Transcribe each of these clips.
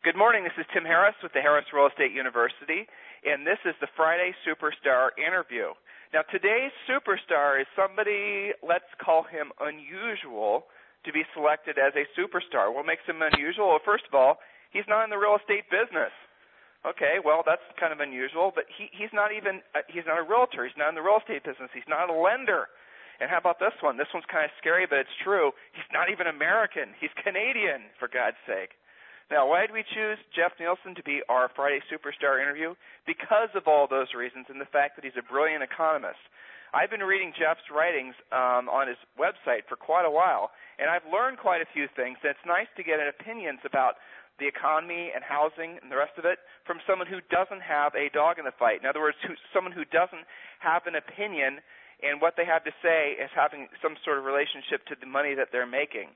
Good morning. This is Tim Harris with the Harris Real Estate University, and this is the Friday Superstar interview. Now, today's superstar is somebody, let's call him unusual, to be selected as a superstar. What makes him unusual? Well, first of all, he's not in the real estate business. Okay, well, that's kind of unusual, but he's not a realtor. He's not in the real estate business. He's not a lender. And how about this one? This one's kind of scary, but it's true. He's not even American. He's Canadian, for God's sake. Now, why did we choose Jeff Nielsen to be our Friday Superstar interview? Because of all those reasons and the fact that he's a brilliant economist. I've been reading Jeff's writings on his website for quite a while, and I've learned quite a few things. And it's nice to get opinions about the economy and housing and the rest of it from someone who doesn't have a dog in the fight. In other words, someone who doesn't have an opinion, and what they have to say is having some sort of relationship to the money that they're making.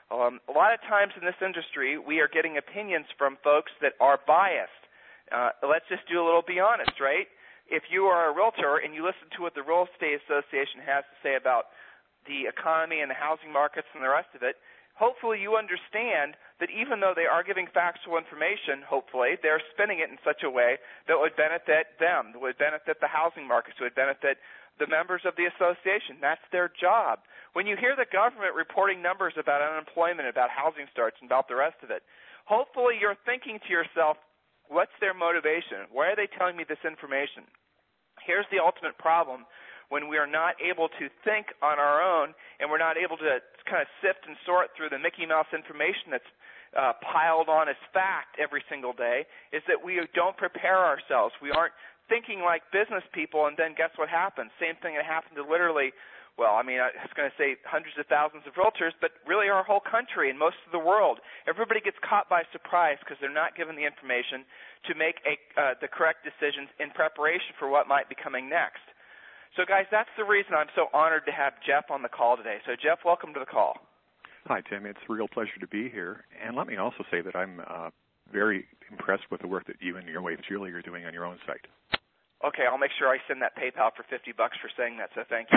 A lot of times in this industry, we are getting opinions from folks that are biased. Let's just do a little be honest, right? If you are a realtor and you listen to what the Real Estate Association has to say about the economy and the housing markets and the rest of it, hopefully you understand that even though they are giving factual information, hopefully, they're spinning it in such a way that would benefit them, that would benefit the housing markets, that would benefit the members of the association. That's their job. When you hear the government reporting numbers about unemployment, about housing starts, and about the rest of it, hopefully you're thinking to yourself, what's their motivation? Why are they telling me this information? Here's the ultimate problem when we are not able to think on our own and we're not able to kind of sift and sort through the Mickey Mouse information that's piled on as fact every single day, is that we don't prepare ourselves. We aren't thinking like business people, and then guess what happens? Same thing that happened to literally, well, I was going to say hundreds of thousands of realtors, but really our whole country and most of the world. Everybody gets caught by surprise because they're not given the information to make the correct decisions in preparation for what might be coming next. So, guys, that's the reason I'm so honored to have Jeff on the call today. So, Jeff, welcome to the call. Hi, Tim. It's a real pleasure to be here. And let me also say that I'm very impressed with the work that you and your wife, Julie, are doing on your own site. Okay, I'll make sure I send that PayPal for $50 for saying that, so thank you.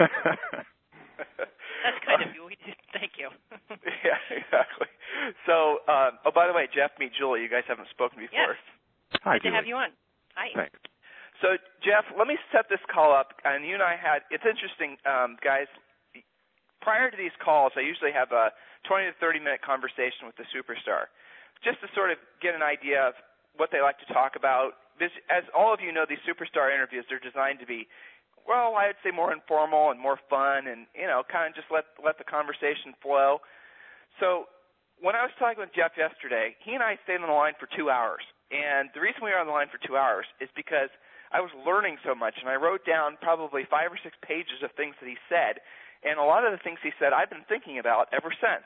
That's kind of you. Thank you. Yeah, exactly. So, by the way, Jeff, meet Julie. You guys haven't spoken before. Yes. Hi, Good Julie. to have you on. Hi. Thanks. So, Jeff, let me set this call up. And you and I it's interesting, guys. Prior to these calls, I usually have a 20 to 30-minute conversation with the superstar, just to sort of get an idea of what they like to talk about. As all of you know, these superstar interviews are designed to be, well, I would say more informal and more fun and, kind of just let the conversation flow. So when I was talking with Jeff yesterday, he and I stayed on the line for 2 hours. And the reason we were on the line for 2 hours is because I was learning so much, and I wrote down probably 5 or 6 pages of things that he said. And a lot of the things he said I've been thinking about ever since.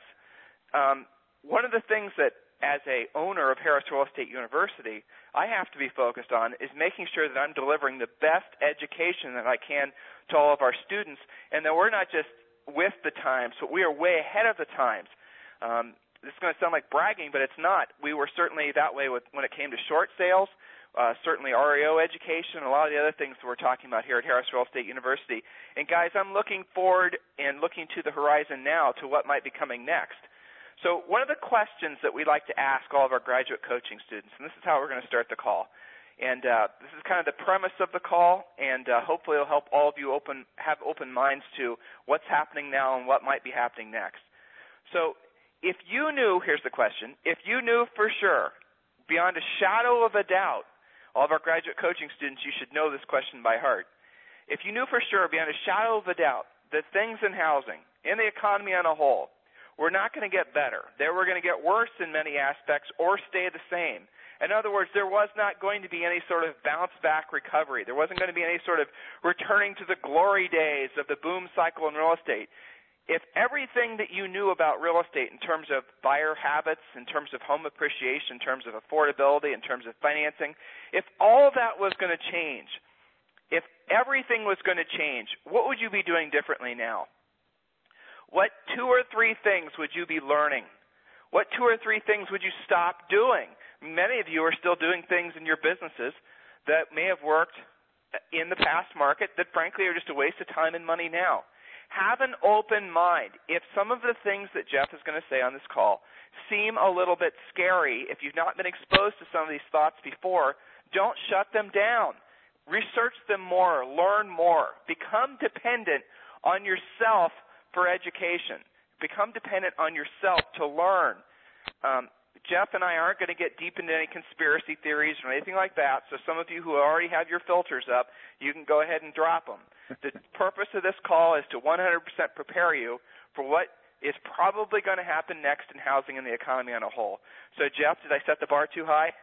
One of the things that, as a owner of Harris Real Estate University, I have to be focused on is making sure that I'm delivering the best education that I can to all of our students, and that we're not just with the times, but we are way ahead of the times. This is going to sound like bragging, but it's not. We were certainly that way when it came to short sales, certainly REO education, a lot of the other things that we're talking about here at Harris Real Estate University. And guys, I'm looking forward and looking to the horizon now to what might be coming next. So one of the questions that we like to ask all of our graduate coaching students, and this is how we're going to start the call, and this is kind of the premise of the call, and hopefully it'll help all of you have open minds to what's happening now and what might be happening next. So if you knew, here's the question, if you knew for sure, beyond a shadow of a doubt, all of our graduate coaching students, you should know this question by heart. If you knew for sure, beyond a shadow of a doubt, that things in housing, in the economy on a whole, were not going to get better. They were going to get worse in many aspects or stay the same. In other words, there was not going to be any sort of bounce-back recovery. There wasn't going to be any sort of returning to the glory days of the boom cycle in real estate. If everything that you knew about real estate in terms of buyer habits, in terms of home appreciation, in terms of affordability, in terms of financing, if all of that was going to change, if everything was going to change, what would you be doing differently now? What 2 or 3 things would you be learning? What 2 or 3 things would you stop doing? Many of you are still doing things in your businesses that may have worked in the past market that, frankly, are just a waste of time and money now. Have an open mind. If some of the things that Jeff is going to say on this call seem a little bit scary, if you've not been exposed to some of these thoughts before, don't shut them down. Research them more. Learn more. Become dependent on yourself for education. Become dependent on yourself to learn. Jeff and I aren't going to get deep into any conspiracy theories or anything like that, so some of you who already have your filters up, you can go ahead and drop them. The purpose of this call is to 100% prepare you for what is probably going to happen next in housing and the economy on a whole. So, Jeff, did I set the bar too high?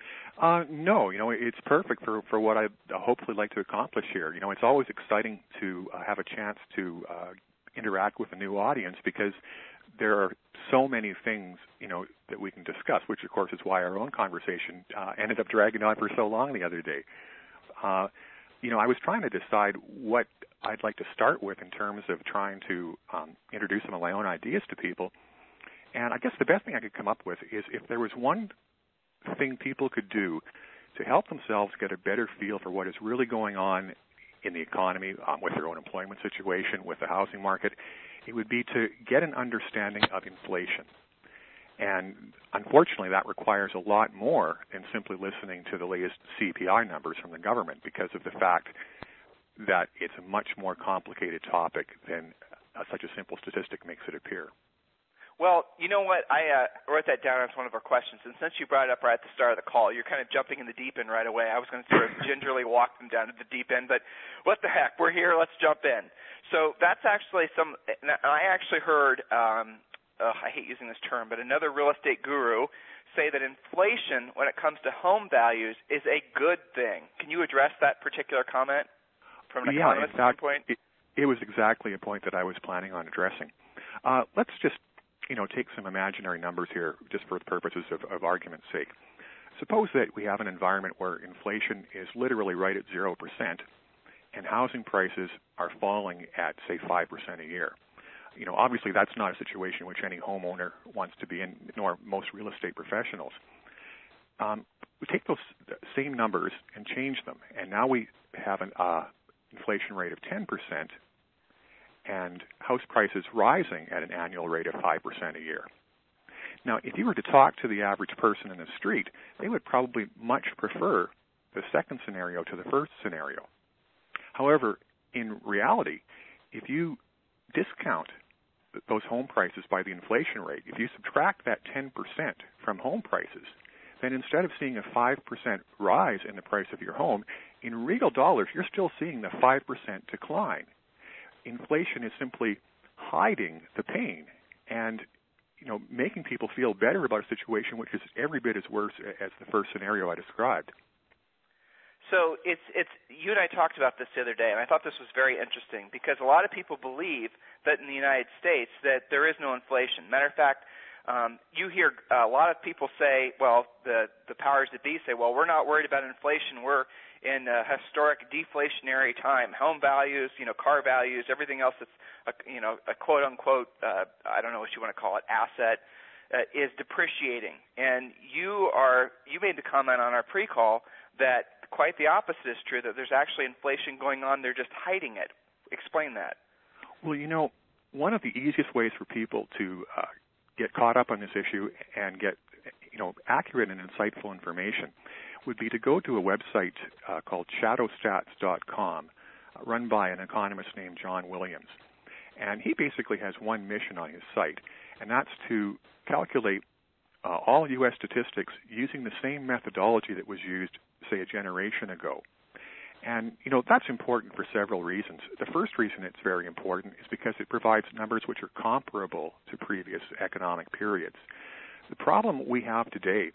No, it's perfect for what I'd hopefully like to accomplish here. It's always exciting to have a chance to interact with a new audience because there are so many things, that we can discuss, which, of course, is why our own conversation ended up dragging on for so long the other day. I was trying to decide what I'd like to start with in terms of trying to introduce some of my own ideas to people. And I guess the best thing I could come up with is if there was one thing people could do to help themselves get a better feel for what is really going on in the economy, with their own employment situation, with the housing market, it would be to get an understanding of inflation. And unfortunately, that requires a lot more than simply listening to the latest CPI numbers from the government because of the fact that it's a much more complicated topic than such a simple statistic makes it appear. Well, you know what? I wrote that down as one of our questions, and since you brought it up right at the start of the call, you're kind of jumping in the deep end right away. I was going to sort of gingerly walk them down to the deep end, but what the heck? We're here. Let's jump in. So that's actually I actually heard, I hate using this term, but another real estate guru say that inflation, when it comes to home values, is a good thing. Can you address that particular comment from an economist standpoint? It was exactly a point that I was planning on addressing. Let's just take some imaginary numbers here just for the purposes of argument's sake. Suppose that we have an environment where inflation is literally right at 0% and housing prices are falling at, say, 5% a year. Obviously that's not a situation which any homeowner wants to be in, nor most real estate professionals. We take those same numbers and change them, and now we have an inflation rate of 10%, and house prices rising at an annual rate of 5% a year. Now, if you were to talk to the average person in the street, they would probably much prefer the second scenario to the first scenario. However, in reality, if you discount those home prices by the inflation rate, if you subtract that 10% from home prices, then instead of seeing a 5% rise in the price of your home, in real dollars, you're still seeing the 5% decline. Inflation is simply hiding the pain and, making people feel better about a situation which is every bit as worse as the first scenario I described. So it's you and I talked about this the other day, and I thought this was very interesting because a lot of people believe that in the United States that there is no inflation. Matter of fact, you hear a lot of people say, well, the powers that be say, well, we're not worried about inflation. We're in a historic deflationary time. Home values, car values, everything else that's a quote unquote, I don't know what you want to call it, asset, is depreciating. And you made the comment on our pre-call that quite the opposite is true, that there's actually inflation going on. They're just hiding it. Explain that. Well, one of the easiest ways for people to get caught up on this issue and get, accurate and insightful information would be to go to a website called shadowstats.com, run by an economist named John Williams. And he basically has one mission on his site, and that's to calculate all U.S. statistics using the same methodology that was used, say, a generation ago. And, that's important for several reasons. The first reason it's very important is because it provides numbers which are comparable to previous economic periods. The problem we have today,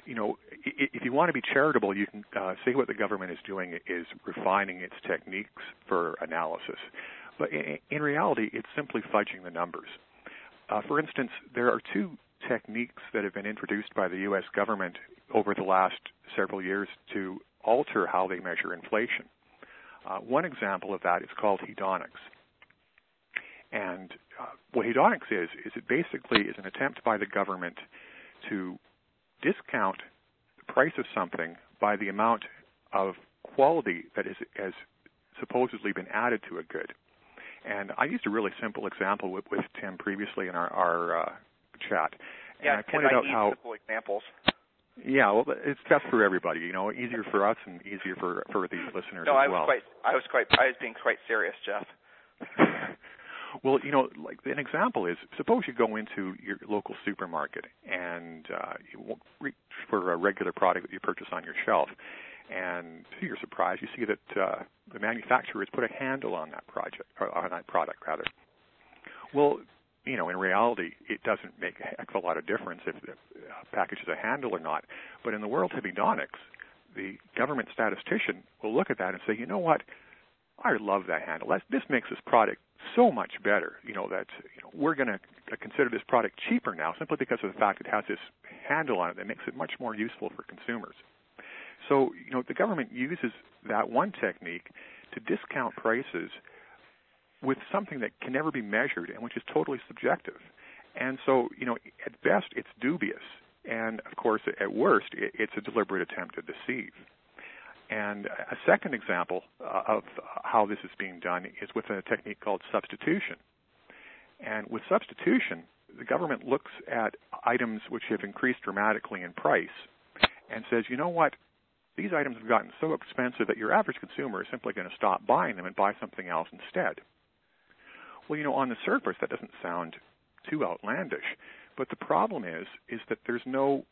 if you want to be charitable, you can say what the government is doing is refining its techniques for analysis. But in reality, it's simply fudging the numbers. For instance, there are two techniques that have been introduced by the U.S. government over the last several years to alter how they measure inflation. One example of that is called hedonics. And what hedonics is it basically is an attempt by the government to discount the price of something by the amount of quality that has supposedly been added to a good. And I used a really simple example with Tim previously in our chat. Yeah, and I pointed out how simple examples. Yeah, well, it's best for everybody. Easier for us and easier for the listeners No, as well. I was being quite serious, Jeff. Well, like an example is, suppose you go into your local supermarket and you reach for a regular product that you purchase on your shelf, and to your surprise, you see that the manufacturer has put a handle on that product. Well, in reality, it doesn't make a heck of a lot of difference if the package has a handle or not. But in the world of hedonics, the government statistician will look at that and say, you know what, I love that handle. This makes this product so much better. We're going to consider this product cheaper now simply because of the fact it has this handle on it that makes it much more useful for consumers. So, the government uses that one technique to discount prices with something that can never be measured and which is totally subjective. And so, at best, it's dubious. And, of course, at worst, it's a deliberate attempt to deceive. And a second example of how this is being done is with a technique called substitution. And with substitution, the government looks at items which have increased dramatically in price and says, you know what, these items have gotten so expensive that your average consumer is simply going to stop buying them and buy something else instead. Well, on the surface, that doesn't sound too outlandish, but the problem is that there's no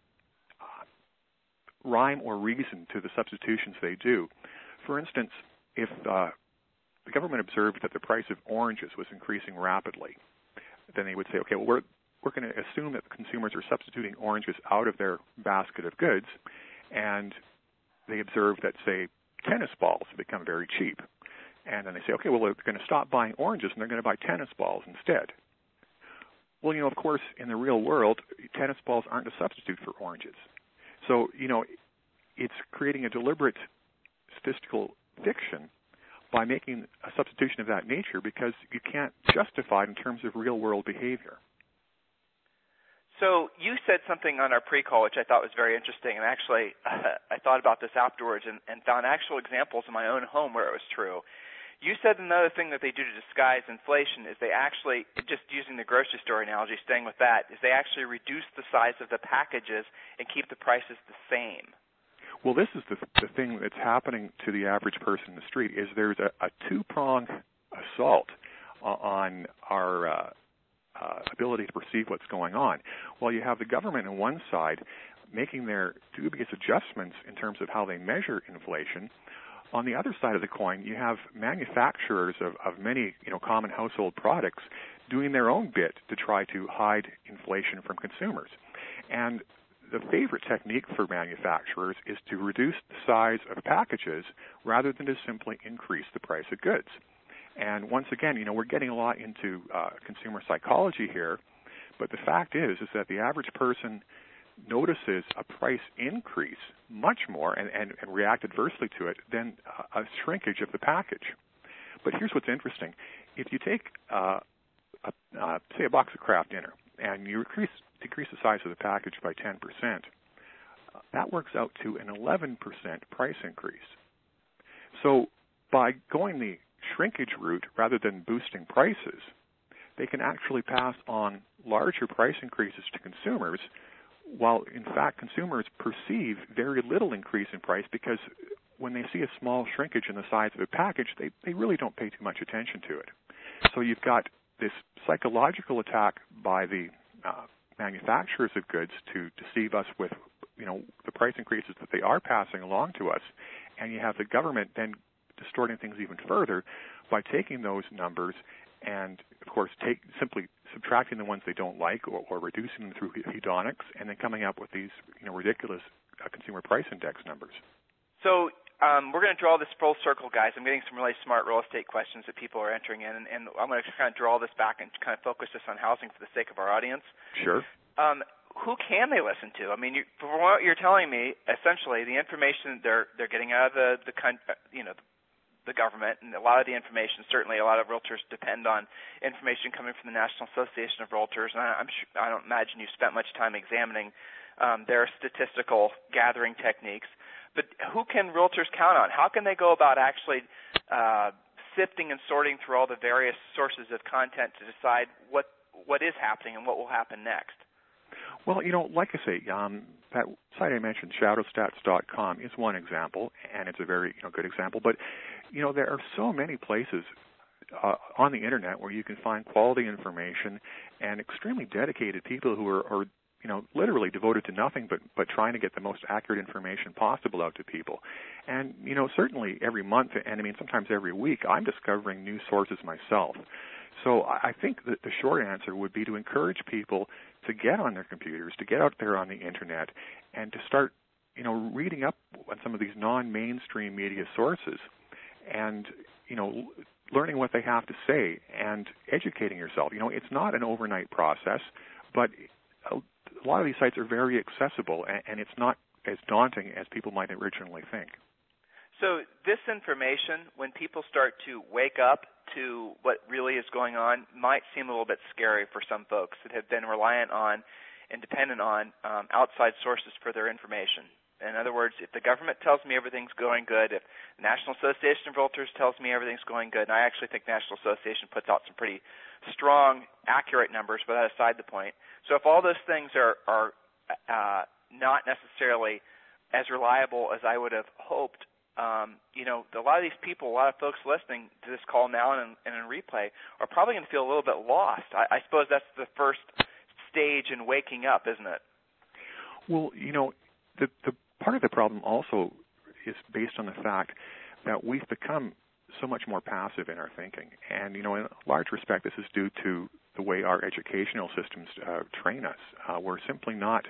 rhyme or reason to the substitutions they do. For instance, if the government observed that the price of oranges was increasing rapidly, then they would say, okay, well, we're going to assume that consumers are substituting oranges out of their basket of goods, and they observe that, say, tennis balls have become very cheap. And then they say, okay, well, they're going to stop buying oranges and they're going to buy tennis balls instead. Well, of course, in the real world, tennis balls aren't a substitute for oranges. So, it's creating a deliberate statistical fiction by making a substitution of that nature because you can't justify it in terms of real-world behavior. So you said something on our pre-call which I thought was very interesting, and actually I thought about this afterwards and found actual examples in my own home where it was true. You said another thing that they do to disguise inflation is they actually, just using the grocery store analogy, staying with that, is they actually reduce the size of the packages and keep the prices the same. Well, this is the thing that's happening to the average person in the street, is there's a two-pronged assault on our ability to perceive what's going on. Well, you have the government on one side making their dubious adjustments in terms of how they measure inflation. On the other side of the coin, you have manufacturers of many, common household products doing their own bit to try to hide inflation from consumers. And the favorite technique for manufacturers is to reduce the size of packages rather than to simply increase the price of goods. And once again, we're getting a lot into consumer psychology here, but the fact is that the average person notices a price increase much more and react adversely to it than a shrinkage of the package. But here's what's interesting. If you take, say, a box of Kraft Dinner, and you decrease the size of the package by 10%, that works out to an 11% price increase. So by going the shrinkage route rather than boosting prices, they can actually pass on larger price increases to consumers, while in fact consumers perceive very little increase in price because when they see a small shrinkage in the size of a package, they really don't pay too much attention to it. So you've got this psychological attack by the manufacturers of goods to deceive us with, the price increases that they are passing along to us, and you have the government then distorting things even further by taking those numbers and, of course, simply subtracting the ones they don't like or reducing them through hedonics and then coming up with these ridiculous consumer price index numbers. So we're going to draw this full circle, guys. I'm getting some really smart real estate questions that people are entering in, and I'm going to kind of draw this back and kind of focus this on housing for the sake of our audience. Sure. Who can they listen to? I mean, from what you're telling me, essentially the information they're getting out of the government, and a lot of the information, certainly a lot of realtors depend on information coming from the National Association of Realtors, and I don't imagine you spent much time examining their statistical gathering techniques. But who can realtors count on? How can they go about actually sifting and sorting through all the various sources of content to decide what is happening and what will happen next? Well, like I say, that site I mentioned, shadowstats.com, is one example, and it's a very good example. But, there are so many places on the Internet where you can find quality information and extremely dedicated people who are literally devoted to nothing but trying to get the most accurate information possible out to people. And, certainly every month, and sometimes every week, I'm discovering new sources myself. So I think that the short answer would be to encourage people to get on their computers, to get out there on the Internet, and to start, reading up on some of these non-mainstream media sources and, learning what they have to say and educating yourself. It's not an overnight process, but a lot of these sites are very accessible, and it's not as daunting as people might originally think. So this information, when people start to wake up to what really is going on, might seem a little bit scary for some folks that have been reliant on and dependent on outside sources for their information. In other words, if the government tells me everything's going good, if the National Association of Realtors tells me everything's going good, and I actually think the National Association puts out some pretty strong, accurate numbers, but that aside the point. So if all those things are not necessarily as reliable as I would have hoped, a lot of these people, a lot of folks listening to this call now and in replay are probably going to feel a little bit lost. I suppose that's the first stage in waking up, isn't it? Well, the part of the problem also is based on the fact that we've become so much more passive in our thinking. And, in a large respect, this is due to the way our educational systems train us. We're simply not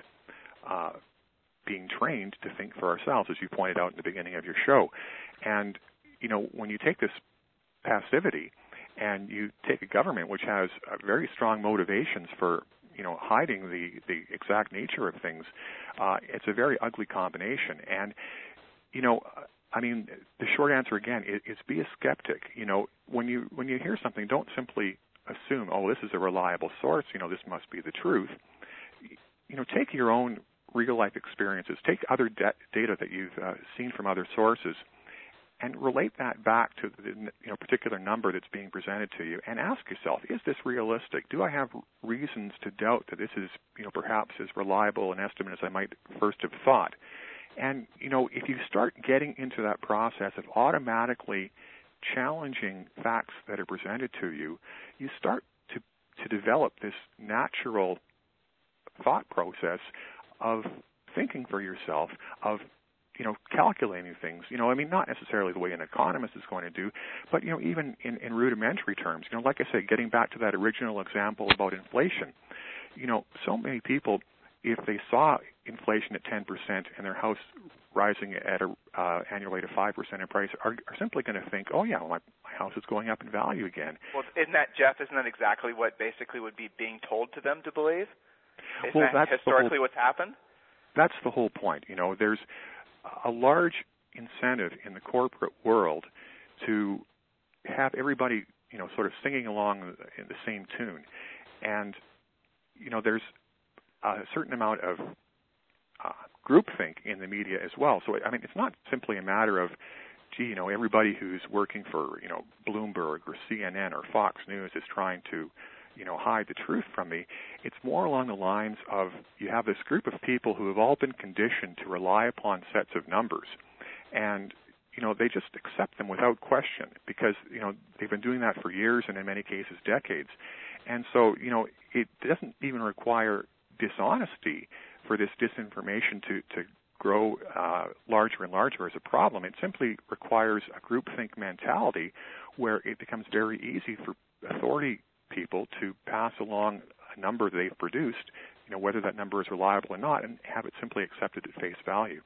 being trained to think for ourselves, as you pointed out in the beginning of your show. And, when you take this passivity and you take a government which has very strong motivations for hiding the exact nature of things, it's a very ugly combination. And, the short answer again is be a skeptic. When you hear something, don't simply assume, oh, this is a reliable source. This must be the truth. Take your own real life experiences, take other data that you've seen from other sources, and relate that back to the particular number that's being presented to you, and ask yourself, is this realistic? Do I have reasons to doubt that this is perhaps as reliable an estimate as I might first have thought? And if you start getting into that process of automatically challenging facts that are presented to you, you start to develop this natural thought process of thinking for yourself, of calculating things, not necessarily the way an economist is going to do, but, even in rudimentary terms, like I said, getting back to that original example about inflation, so many people, if they saw inflation at 10% and their house rising at an annual rate of 5% in price, are simply going to think, oh, yeah, well, my house is going up in value again. Well, isn't that exactly what basically would be being told to them to believe? Isn't that that's historically what's happened? That's the whole point. There's a large incentive in the corporate world to have everybody, sort of singing along in the same tune. And, there's a certain amount of groupthink in the media as well. So, it's not simply a matter of, everybody who's working for, Bloomberg or CNN or Fox News is trying to, hide the truth from me. It's more along the lines of you have this group of people who have all been conditioned to rely upon sets of numbers. And, they just accept them without question because, they've been doing that for years and in many cases decades. And so, it doesn't even require dishonesty for this disinformation to grow larger and larger as a problem. It simply requires a groupthink mentality where it becomes very easy for authority people to pass along a number they've produced, whether that number is reliable or not, and have it simply accepted at face value.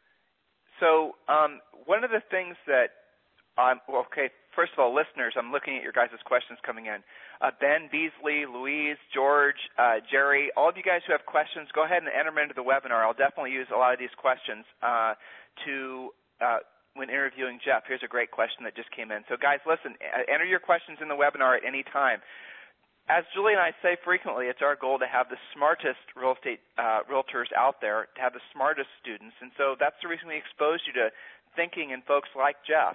So one of the things that first of all, listeners, I'm looking at your guys' questions coming in. Ben, Beasley, Louise, George, Jerry, all of you guys who have questions, go ahead and enter them into the webinar. I'll definitely use a lot of these questions when interviewing Jeff. Here's a great question that just came in. So, guys, listen, enter your questions in the webinar at any time. As Julie and I say frequently, it's our goal to have the smartest real estate realtors out there, to have the smartest students. And so that's the reason we exposed you to thinking and folks like Jeff.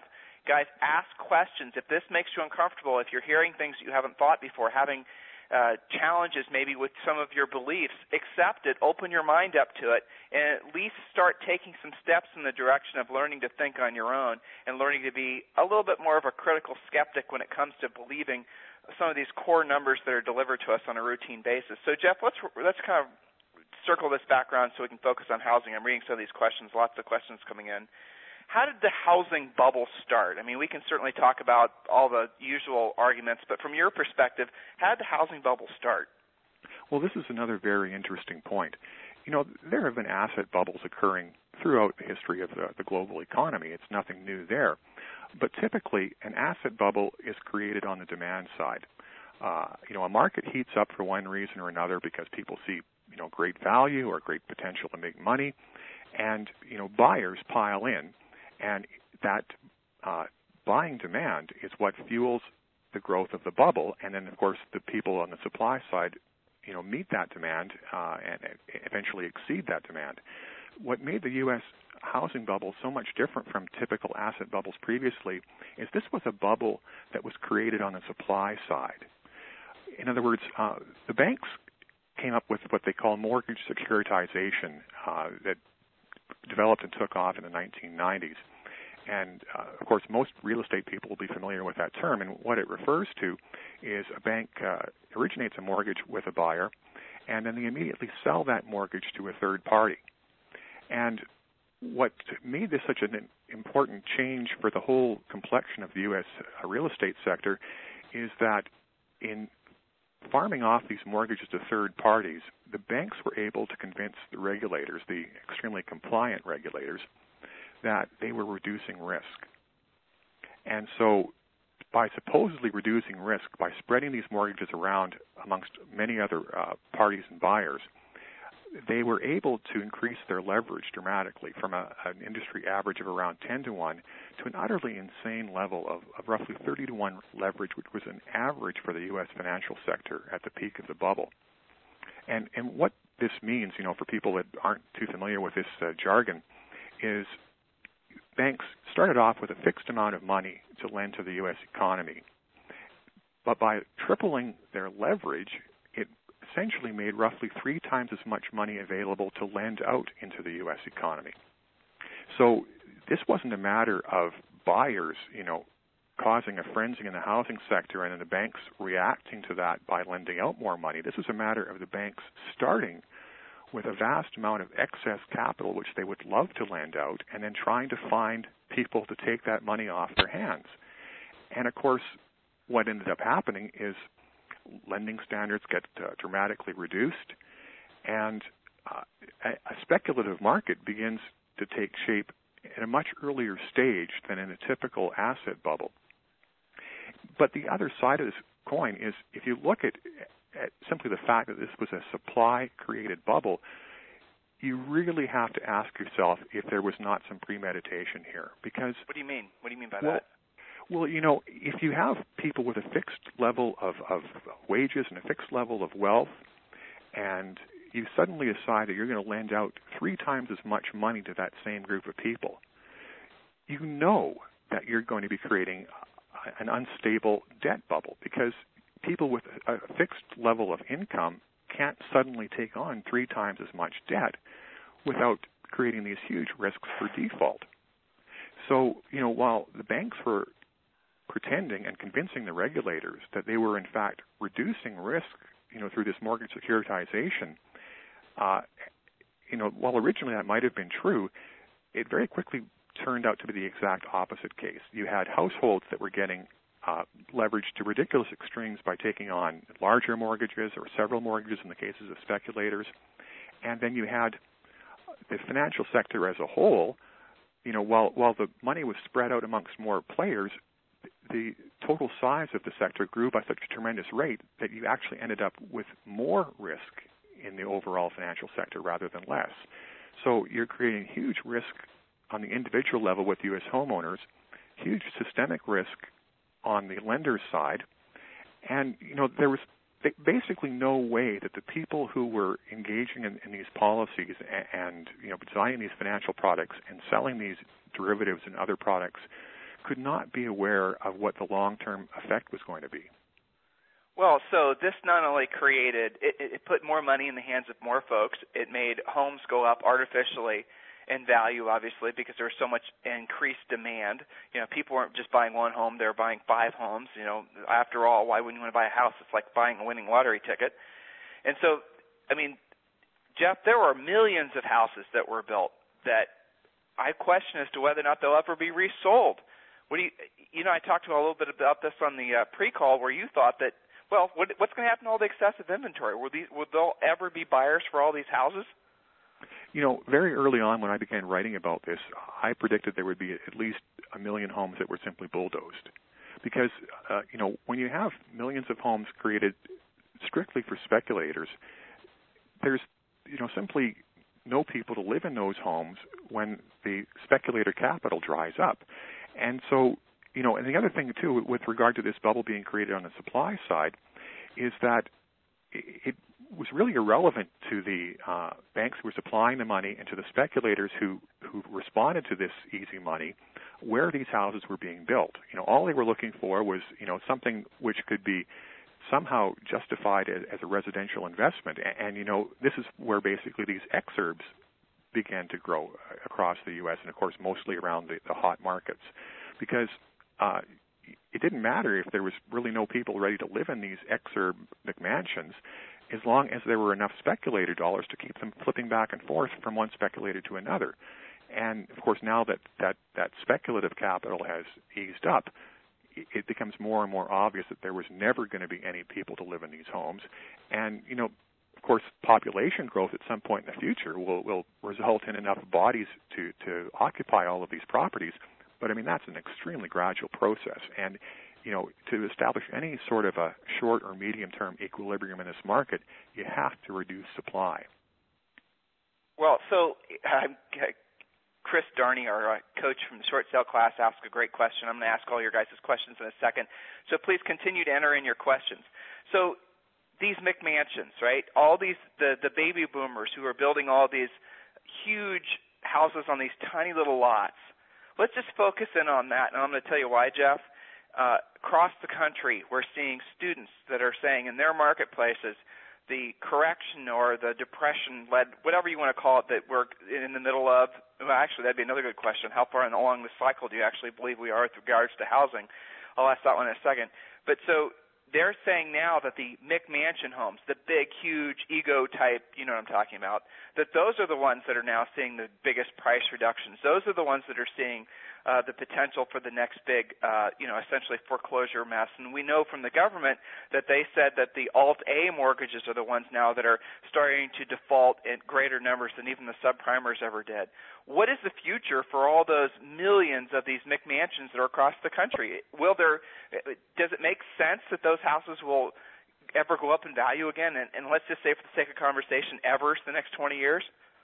Guys, ask questions. If this makes you uncomfortable, if you're hearing things that you haven't thought before, having challenges maybe with some of your beliefs, accept it, open your mind up to it, and at least start taking some steps in the direction of learning to think on your own and learning to be a little bit more of a critical skeptic when it comes to believing some of these core numbers that are delivered to us on a routine basis. So, Jeff, let's kind of circle this background so we can focus on housing. I'm reading some of these questions, lots of questions coming in. How did the housing bubble start? I mean, we can certainly talk about all the usual arguments, but from your perspective, how did the housing bubble start? Well, this is another very interesting point. You know, there have been asset bubbles occurring throughout the history of the global economy. It's nothing new there. But typically, an asset bubble is created on the demand side. A market heats up for one reason or another because people see, great value or great potential to make money, and, buyers pile in. And that buying demand is what fuels the growth of the bubble. And then, of course, the people on the supply side, meet that demand and eventually exceed that demand. What made the U.S. housing bubble so much different from typical asset bubbles previously is this was a bubble that was created on the supply side. In other words, the banks came up with what they call mortgage securitization that developed and took off in the 1990s. And, of course, most real estate people will be familiar with that term. And what it refers to is a bank originates a mortgage with a buyer, and then they immediately sell that mortgage to a third party. And what made this such an important change for the whole complexion of the U.S. real estate sector is that in farming off these mortgages to third parties, the banks were able to convince the regulators, the extremely compliant regulators, that they were reducing risk. And so by supposedly reducing risk, by spreading these mortgages around amongst many other parties and buyers, they were able to increase their leverage dramatically from an industry average of around 10 to 1 to an utterly insane level of roughly 30 to 1 leverage, which was an average for the U.S. financial sector at the peak of the bubble. And what this means, for people that aren't too familiar with this jargon, is banks started off with a fixed amount of money to lend to the U.S. economy. But by tripling their leverage, it essentially made roughly 3 times as much money available to lend out into the U.S. economy. So this wasn't a matter of buyers, causing a frenzy in the housing sector and then the banks reacting to that by lending out more money. This was a matter of the banks starting with a vast amount of excess capital, which they would love to lend out, and then trying to find people to take that money off their hands. And, of course, what ended up happening is lending standards get dramatically reduced, and a speculative market begins to take shape at a much earlier stage than in a typical asset bubble. But the other side of this coin is if you look at simply the fact that this was a supply-created bubble, you really have to ask yourself if there was not some premeditation here. Because what do you mean? What do you mean by that? Well, if you have people with a fixed level of wages and a fixed level of wealth, and you suddenly decide that you're going to lend out 3 times as much money to that same group of people, you know that you're going to be creating an unstable debt bubble because people with a fixed level of income can't suddenly take on 3 times as much debt without creating these huge risks for default. So, while the banks were pretending and convincing the regulators that they were in fact reducing risk, through this mortgage securitization, while originally that might have been true, it very quickly turned out to be the exact opposite case. You had households that were getting leveraged to ridiculous extremes by taking on larger mortgages or several mortgages in the cases of speculators. And then you had the financial sector as a whole, while the money was spread out amongst more players, the total size of the sector grew by such a tremendous rate that you actually ended up with more risk in the overall financial sector rather than less. So you're creating huge risk on the individual level with U.S. homeowners, huge systemic risk on the lender's side, and there was basically no way that the people who were engaging in these policies and designing these financial products and selling these derivatives and other products could not be aware of what the long-term effect was going to be. Well, so this not only created, it put more money in the hands of more folks. It made homes go up artificially in value, obviously, because there was so much increased demand. You know, people weren't just buying one home, they were buying 5 homes. You know, after all, why wouldn't you want to buy a house? It's like buying a winning lottery ticket. And so, I mean, Jeff, there were millions of houses that were built that I question as to whether or not they'll ever be resold. What do you know, I talked to you a little bit about this on the pre-call where you thought that, well, what's going to happen to all the excessive inventory? Will there ever be buyers for all these houses? You know, very early on when I began writing about this, I predicted there would be at least 1 million homes that were simply bulldozed. Because, you know, when you have millions of homes created strictly for speculators, there's, you know, simply no people to live in those homes when the speculator capital dries up. And so, you know, and the other thing, too, with regard to this bubble being created on the supply side, is that it was really irrelevant to the banks who were supplying the money and to the speculators who responded to this easy money where these houses were being built. You know, all they were looking for was, you know, something which could be somehow justified as a residential investment. And, you know, this is where basically these exurbs began to grow across the U.S. and, of course, mostly around the hot markets, because it didn't matter if there was really no people ready to live in these exurb McMansions as long as there were enough speculator dollars to keep them flipping back and forth from one speculator to another. And, of course, now that speculative capital has eased up, it becomes more and more obvious that there was never going to be any people to live in these homes. And, you know, of course, population growth at some point in the future will result in enough bodies to occupy all of these properties. But, I mean, that's an extremely gradual process. And, you know, to establish any sort of a short or medium-term equilibrium in this market, you have to reduce supply. Well, so Chris Darney, our coach from the short sale class, asked a great question. I'm going to ask all your guys' questions in a second. So please continue to enter in your questions. So these McMansions, right, all these, the baby boomers who are building all these huge houses on these tiny little lots, let's just focus in on that, and I'm going to tell you why, Jeff. Across the country, we're seeing students that are saying in their marketplaces the correction or the depression-led, whatever you want to call it, that we're in the middle of. Well, actually, that'd be another good question. How far along the cycle do you actually believe we are with regards to housing? I'll ask that one in a second. But so they're saying now that the McMansion homes, the big, huge, ego type, you know what I'm talking about, that those are the ones that are now seeing the biggest price reductions. Those are the ones that are seeing the potential for the next big, essentially foreclosure mess. And we know from the government that they said that the Alt-A mortgages are the ones now that are starting to default in greater numbers than even the subprimers ever did. What is the future for all those millions of these McMansions that are across the country? Does it make sense that those houses will ever go up in value again? And let's just say, for the sake of conversation, ever for the next 20 years?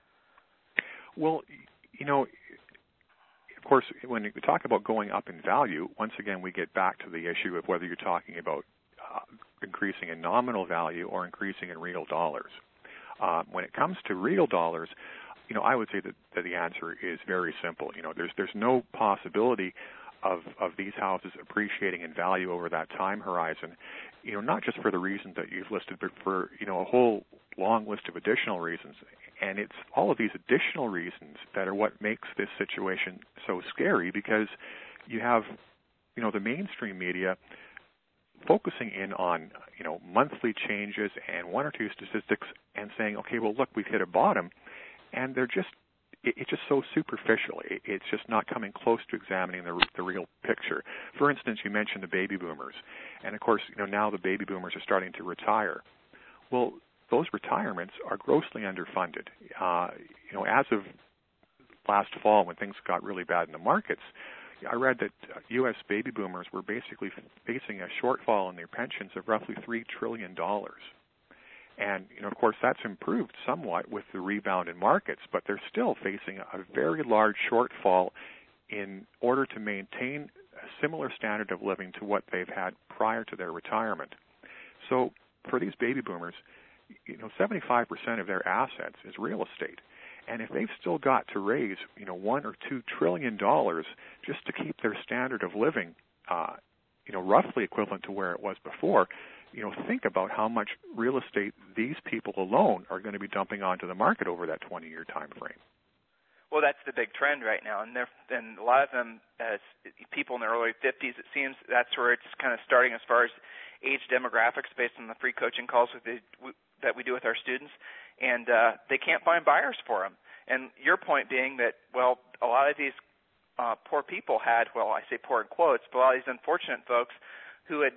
Well, you know, of course, when you talk about going up in value, once again we get back to the issue of whether you're talking about increasing in nominal value or increasing in real dollars. When it comes to real dollars, you know, I would say that the answer is very simple. You know, there's no possibility of these houses appreciating in value over that time horizon, you know, not just for the reasons that you've listed, but for, you know, a whole long list of additional reasons. And it's all of these additional reasons that are what makes this situation so scary, because you have, you know, the mainstream media focusing in on, you know, monthly changes and one or two statistics and saying, okay, well, look, we've hit a bottom. And they're just, it's just so superficial. It's just not coming close to examining the real picture. For instance, you mentioned the baby boomers. And, of course, you know, now the baby boomers are starting to retire. Well, those retirements are grossly underfunded. You know, as of last fall, when things got really bad in the markets, I read that U.S. baby boomers were basically facing a shortfall in their pensions of roughly $3 trillion. And, you know, of course, that's improved somewhat with the rebound in markets, but they're still facing a very large shortfall in order to maintain a similar standard of living to what they've had prior to their retirement. So for these baby boomers, you know, 75% of their assets is real estate. And if they've still got to raise, $1 or $2 trillion just to keep their standard of living, roughly equivalent to where it was before, think about how much real estate these people alone are going to be dumping onto the market over that 20-year time frame. Well, that's the big trend right now, and a lot of them, as people in their early 50s, it seems that's where it's kind of starting as far as age demographics based on the free coaching calls that we do with our students, and they can't find buyers for them. And your point being that, well, a lot of these poor people had, well, I say poor in quotes, but a lot of these unfortunate folks who had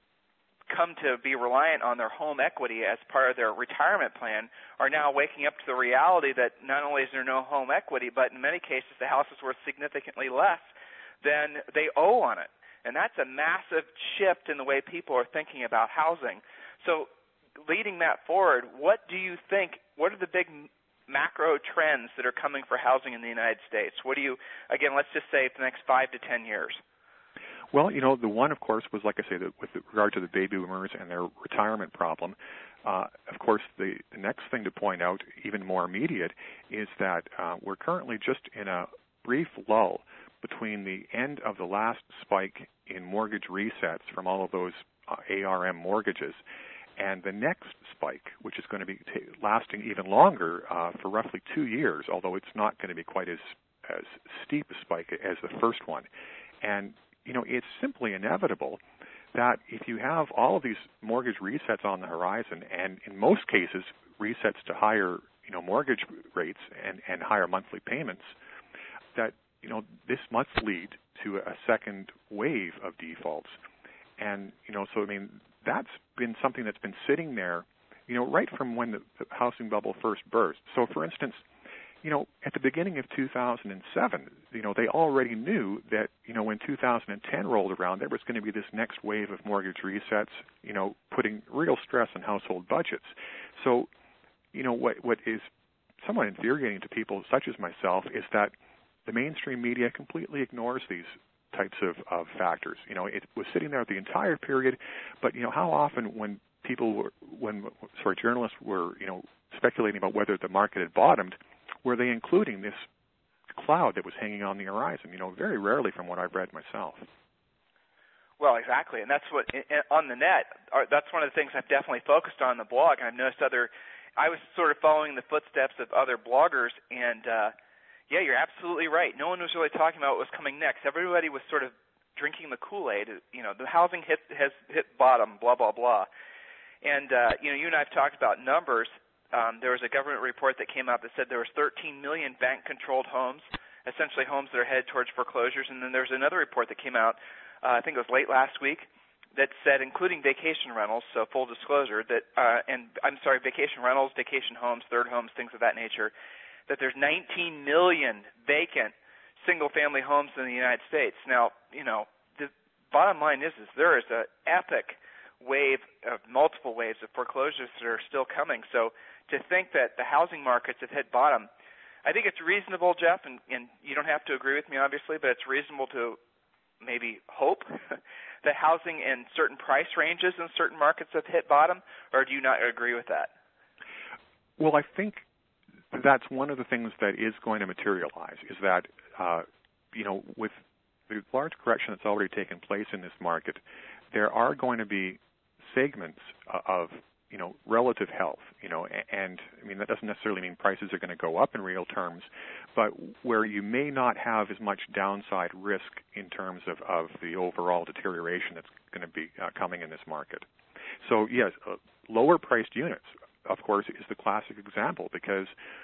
come to be reliant on their home equity as part of their retirement plan are now waking up to the reality that not only is there no home equity, but in many cases the house is worth significantly less than they owe on it. And that's a massive shift in the way people are thinking about housing. So leading that forward, what do you think, what are the big macro trends that are coming for housing in the United States? What do you, again, let's just say for the next 5 to 10 years? Well, the one, of course, was, like I say, with regard to the baby boomers and their retirement problem. Of course, the next thing to point out, even more immediate, is that we're currently just in a brief lull between the end of the last spike in mortgage resets from all of those ARM mortgages and the next spike, which is going to be lasting even longer for roughly 2 years, although it's not going to be quite as steep a spike as the first one. And it's simply inevitable that if you have all of these mortgage resets on the horizon, and in most cases resets to higher, mortgage rates and higher monthly payments, that, this must lead to a second wave of defaults. And, that's been something that's been sitting there, right from when the housing bubble first burst. So, for instance, at the beginning of 2007, they already knew that, when 2010 rolled around, there was going to be this next wave of mortgage resets, putting real stress on household budgets. So, what is somewhat infuriating to people such as myself is that the mainstream media completely ignores these types of factors. It was sitting there the entire period, but, how often when journalists were, speculating about whether the market had bottomed, were they including this cloud that was hanging on the horizon? Very rarely from what I've read myself. Well, exactly, and that's what, on the net, that's one of the things I've definitely focused on the blog. I've noticed I was sort of following the footsteps of other bloggers, and yeah, you're absolutely right. No one was really talking about what was coming next. Everybody was sort of drinking the Kool-Aid. The housing has hit bottom, blah, blah, blah. And, you and I have talked about numbers. There was a government report that came out that said there was 13 million bank-controlled homes, essentially homes that are headed towards foreclosures. And then there was another report that came out, I think it was late last week, that said, including vacation rentals, so full disclosure, that vacation rentals, vacation homes, third homes, things of that nature, that there's 19 million vacant single-family homes in the United States. Now, the bottom line is there is an epic wave of multiple waves of foreclosures that are still coming. So to think that the housing markets have hit bottom, I think it's reasonable, Jeff, and you don't have to agree with me, obviously, but it's reasonable to maybe hope that housing in certain price ranges in certain markets have hit bottom, or do you not agree with that? Well, I think that's one of the things that is going to materialize, is that, with the large correction that's already taken place in this market, there are going to be segments of, relative health, and that doesn't necessarily mean prices are going to go up in real terms, but where you may not have as much downside risk in terms of the overall deterioration that's going to be coming in this market. So, yes, lower priced units, of course, is the classic example because,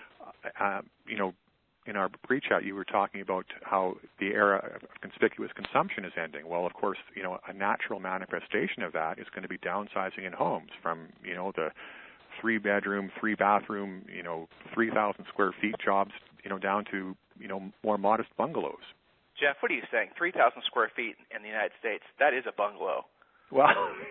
in our pre-chat you were talking about how the era of conspicuous consumption is ending. Well, of course, a natural manifestation of that is going to be downsizing in homes from, the 3-bedroom, 3-bathroom, 3,000 square feet jobs, down to, more modest bungalows. Jeff, what are you saying? 3,000 square feet in the United States, that is a bungalow. Well,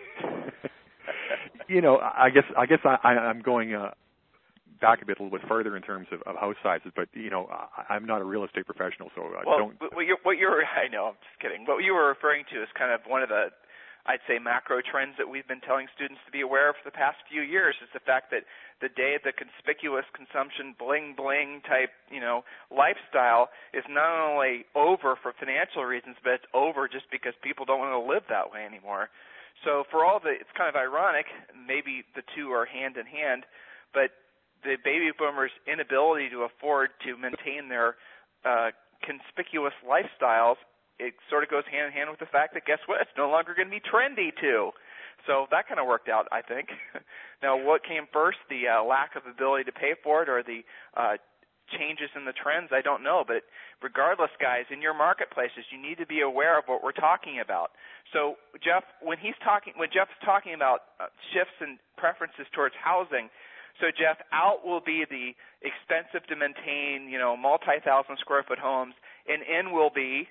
I guess I'm going back a little bit further in terms of house sizes, but I'm not a real estate professional, so don't. I know, I'm just kidding. What you were referring to is kind of one of the I'd say, macro trends that we've been telling students to be aware of for the past few years is the fact that the day of the conspicuous consumption, bling-bling type, lifestyle is not only over for financial reasons, but it's over just because people don't want to live that way anymore. So for all it's kind of ironic, maybe the two are hand in hand, but the baby boomers' inability to afford to maintain their conspicuous lifestyles, it sort of goes hand in hand with the fact that, guess what, it's no longer going to be trendy too. So that kind of worked out, I think. Now, what came first, the lack of ability to pay for it or the changes in the trends, I don't know. But regardless, guys, in your marketplaces, you need to be aware of what we're talking about. So, Jeff, when Jeff's talking about shifts in preferences towards housing, so, Jeff, out will be the expensive to maintain, multi-thousand square foot homes, and in will be?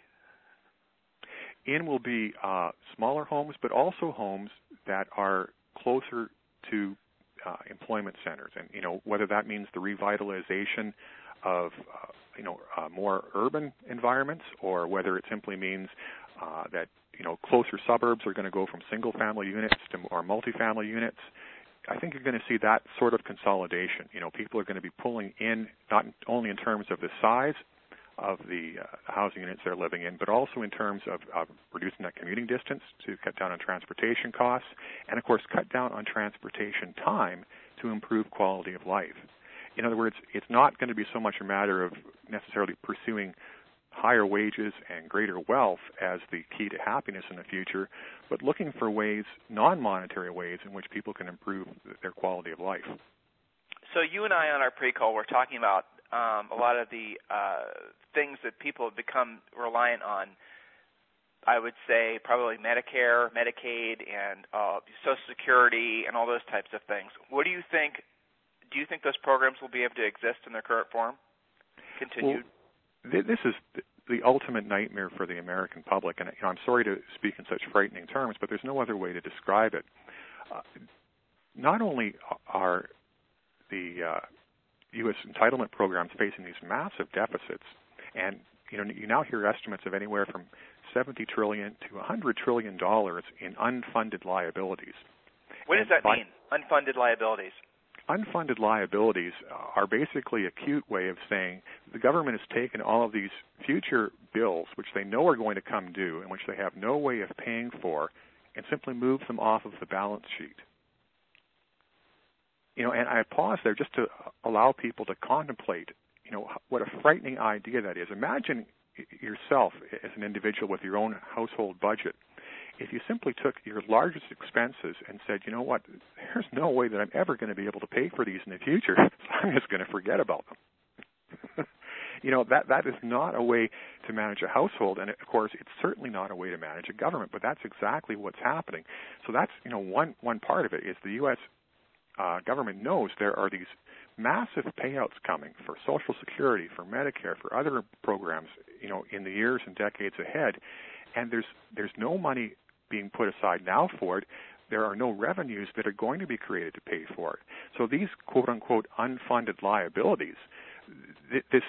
In will be smaller homes, but also homes that are closer to employment centers, and whether that means the revitalization of more urban environments, or whether it simply means that closer suburbs are going to go from single-family units to more multifamily units. I think you're going to see that sort of consolidation. People are going to be pulling in not only in terms of the size of the housing units they're living in, but also in terms of reducing that commuting distance to cut down on transportation costs, and, of course, cut down on transportation time to improve quality of life. In other words, it's not going to be so much a matter of necessarily pursuing higher wages and greater wealth as the key to happiness in the future, but looking for ways, non-monetary ways, in which people can improve their quality of life. So you and I on our pre-call were talking about a lot of the things that people have become reliant on. I would say probably Medicare, Medicaid, and Social Security, and all those types of things. What do you think? Do you think those programs will be able to exist in their current form? Continued? Well, this is the ultimate nightmare for the American public, and I'm sorry to speak in such frightening terms, but there's no other way to describe it. Not only are the U.S. entitlement programs facing these massive deficits, and you now hear estimates of anywhere from $70 trillion to $100 trillion in unfunded liabilities. What does that mean, unfunded liabilities? Unfunded liabilities are basically a cute way of saying the government has taken all of these future bills, which they know are going to come due and which they have no way of paying for, and simply moves them off of the balance sheet. And I pause there just to allow people to contemplate, what a frightening idea that is. Imagine yourself as an individual with your own household budget. If you simply took your largest expenses and said, you know what, there's no way that I'm ever going to be able to pay for these in the future, so I'm just going to forget about them. That is not a way to manage a household, and of course, it's certainly not a way to manage a government, but that's exactly what's happening. So that's, one part of it is the U.S. Government knows there are these massive payouts coming for Social Security, for Medicare, for other programs, in the years and decades ahead, and there's no money being put aside now for it. There are no revenues that are going to be created to pay for it. So these quote-unquote unfunded liabilities, this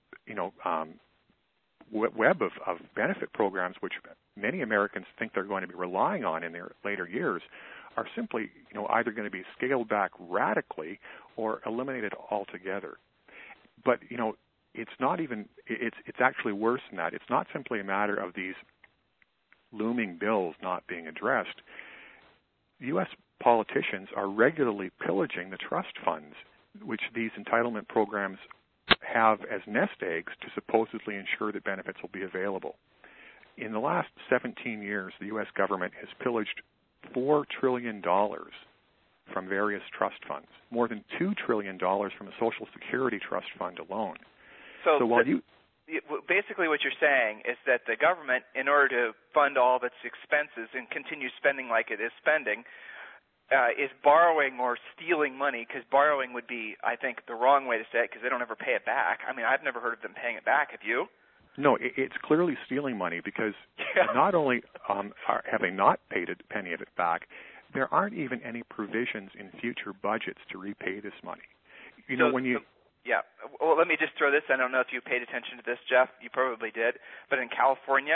web of benefit programs, which many Americans think they're going to be relying on in their later years, are simply either going to be scaled back radically or eliminated altogether. But it's not even it's actually worse than that. It's not simply a matter of these looming bills not being addressed. U.S. politicians are regularly pillaging the trust funds, which these entitlement programs have as nest eggs to supposedly ensure that benefits will be available. In the last 17 years, the U.S. government has pillaged $4 trillion from various trust funds, more than $2 trillion from the Social Security Trust Fund alone. So while basically what you're saying is that the government, in order to fund all of its expenses and continue spending like it is spending, is borrowing or stealing money, because borrowing would be, I think, the wrong way to say it, because they don't ever pay it back. I mean, I've never heard of them paying it back. Have you? No, it's clearly stealing money, because not only have they not paid a penny of it back, there aren't even any provisions in future budgets to repay this money. Yeah. Well, let me just throw this. I don't know if you paid attention to this, Jeff. You probably did. But in California,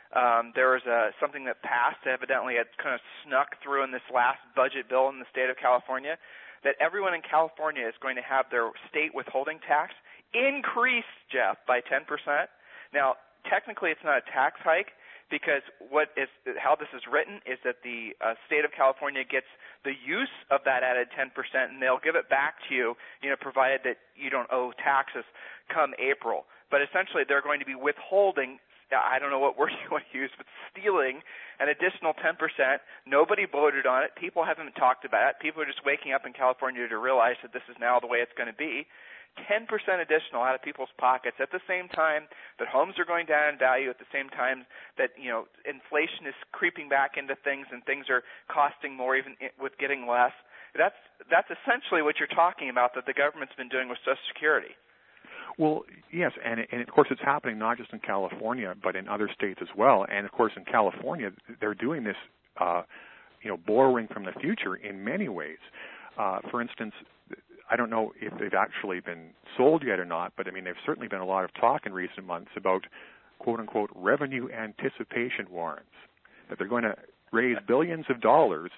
There was something that passed, evidently had kind of snuck through in this last budget bill in the state of California, that everyone in California is going to have their state withholding tax increased, Jeff, by 10%. Now, technically it's not a tax hike, because how this is written is that the state of California gets the use of that added 10%, and they'll give it back to you, provided that you don't owe taxes come April. But essentially they're going to be withholding, I don't know what word you want to use, but stealing an additional 10%. Nobody voted on it. People haven't talked about it. People are just waking up in California to realize that this is now the way it's going to be. 10% additional out of people's pockets at the same time that homes are going down in value, at the same time that inflation is creeping back into things and things are costing more even with getting less. That's essentially what you're talking about that the government's been doing with Social Security. Well, yes, and of course it's happening not just in California but in other states as well. And of course in California they're doing this, borrowing from the future in many ways. For instance, I don't know if they've actually been sold yet or not, but there's certainly been a lot of talk in recent months about quote-unquote revenue anticipation warrants, that they're going to raise billions of dollars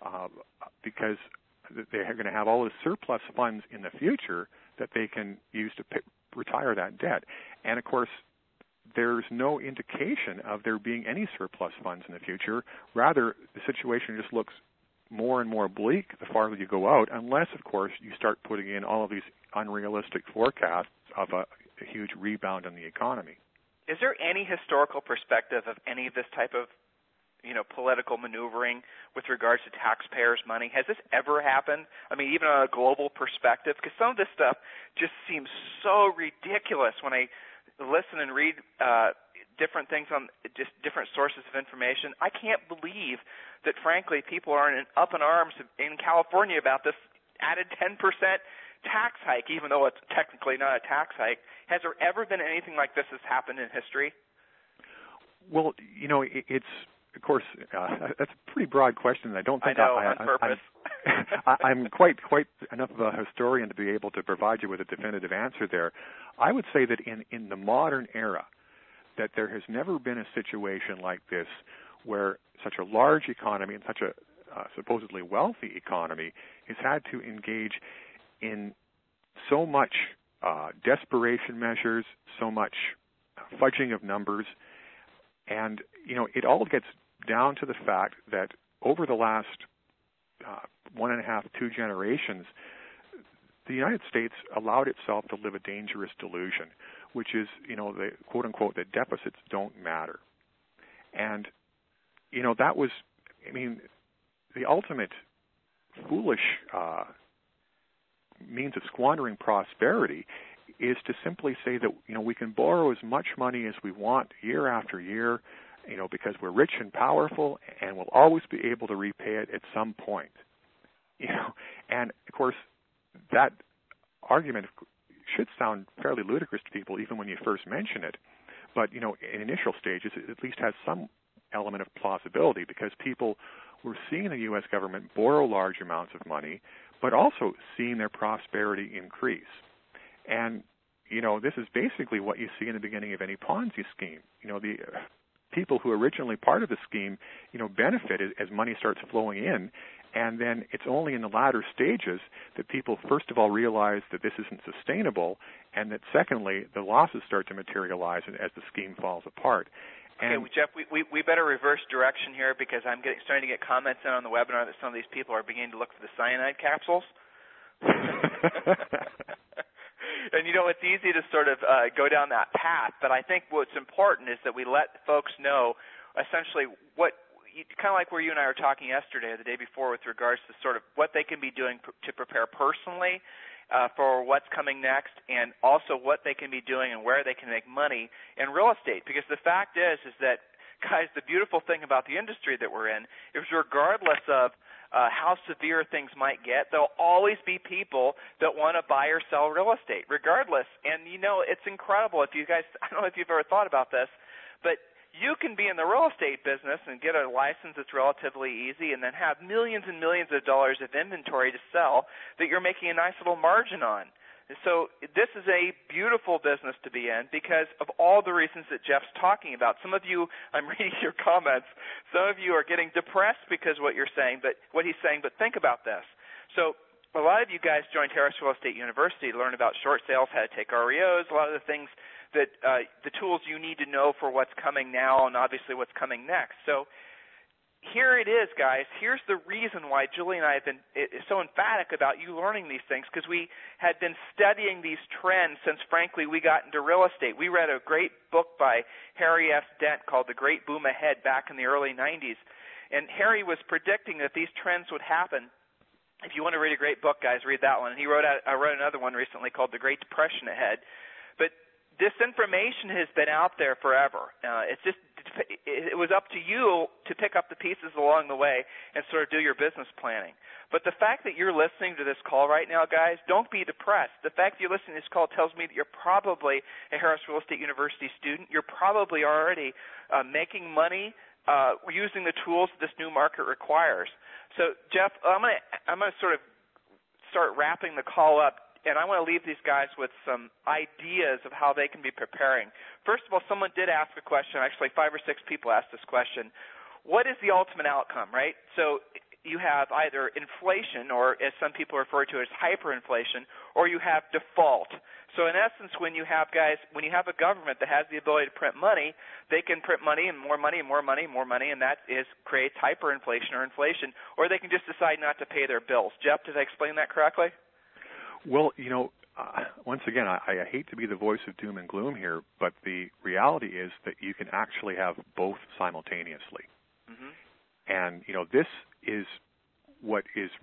because they're going to have all this surplus funds in the future that they can use to retire that debt. And of course, there's no indication of there being any surplus funds in the future. Rather, the situation just looks more and more bleak the farther you go out, unless, of course, you start putting in all of these unrealistic forecasts of a huge rebound in the economy. Is there any historical perspective of any of this type of, political maneuvering with regards to taxpayers' money? Has this ever happened? Even on a global perspective? Because some of this stuff just seems so ridiculous when I listen and read different things on just different sources of information. I can't believe that, frankly, people are up in arms in California about this added 10% tax hike, even though it's technically not a tax hike. Has there ever been anything like this has happened in history? Well, it's, of course, that's a pretty broad question. I don't think I know, on purpose. I'm quite enough of a historian to be able to provide you with a definitive answer there. I would say that in the modern era, that there has never been a situation like this where such a large economy and such a supposedly wealthy economy has had to engage in so much desperation measures, so much fudging of numbers. And, it all gets down to the fact that over the last 1.5, 2 generations, the United States allowed itself to live a dangerous delusion, which is, the quote-unquote, that deficits don't matter. And, that was, the ultimate foolish means of squandering prosperity is to simply say that, we can borrow as much money as we want year after year, because we're rich and powerful and we'll always be able to repay it at some point. And of course, that argument should sound fairly ludicrous to people even when you first mention it. But, in initial stages, it at least has some element of plausibility because people were seeing the U.S. government borrow large amounts of money, but also seeing their prosperity increase. And, this is basically what you see in the beginning of any Ponzi scheme. The people who are originally part of the scheme, benefit as money starts flowing in. And then it's only in the latter stages that people, first of all, realize that this isn't sustainable, and that, secondly, the losses start to materialize as the scheme falls apart. And okay, Jeff, we better reverse direction here because I'm starting to get comments in on the webinar that some of these people are beginning to look for the cyanide capsules. And, it's easy to sort of go down that path, but I think what's important is that we let folks know essentially kind of like where you and I were talking yesterday or the day before with regards to sort of what they can be doing to prepare personally for what's coming next, and also what they can be doing and where they can make money in real estate. Because the fact is that, guys, the beautiful thing about the industry that we're in is regardless of how severe things might get, there'll always be people that want to buy or sell real estate, regardless. And, it's incredible. If you guys, I don't know if you've ever thought about this, but you can be in the real estate business and get a license that's relatively easy and then have millions and millions of dollars of inventory to sell that you're making a nice little margin on. So this is a beautiful business to be in because of all the reasons that Jeff's talking about. Some of you, I'm reading your comments, some of you are getting depressed because of what he's saying, but think about this. So a lot of you guys joined Harris Real Estate University to learn about short sales, how to take REOs, a lot of the things that the tools you need to know for what's coming now and obviously what's coming next. So here it is, guys. Here's the reason why Julie and I have been so emphatic about you learning these things, because we had been studying these trends since, frankly, we got into real estate. We read a great book by Harry S. Dent called The Great Boom Ahead back in the early 90s, and Harry was predicting that these trends would happen. If you want to read a great book, guys, read that one. And I wrote another one recently called The Great Depression Ahead. But this information has been out there forever. It was up to you to pick up the pieces along the way and sort of do your business planning. But the fact that you're listening to this call right now, guys, don't be depressed. The fact that you're listening to this call tells me that you're probably a Harris Real Estate University student. You're probably already making money using the tools that this new market requires. So, Jeff, I'm going to sort of start wrapping the call up, and I want to leave these guys with some ideas of how they can be preparing. First of all, someone did ask a question. Actually, 5 or 6 people asked this question. What is the ultimate outcome, right? So you have either inflation, or as some people refer to it as hyperinflation, or you have default. So in essence, when you have a government that has the ability to print money, they can print money and more money and more money and more money, and that creates hyperinflation or inflation. Or they can just decide not to pay their bills. Jeff, did I explain that correctly? Well, once again, I hate to be the voice of doom and gloom here, but the reality is that you can actually have both simultaneously. Mm-hmm. And, this is what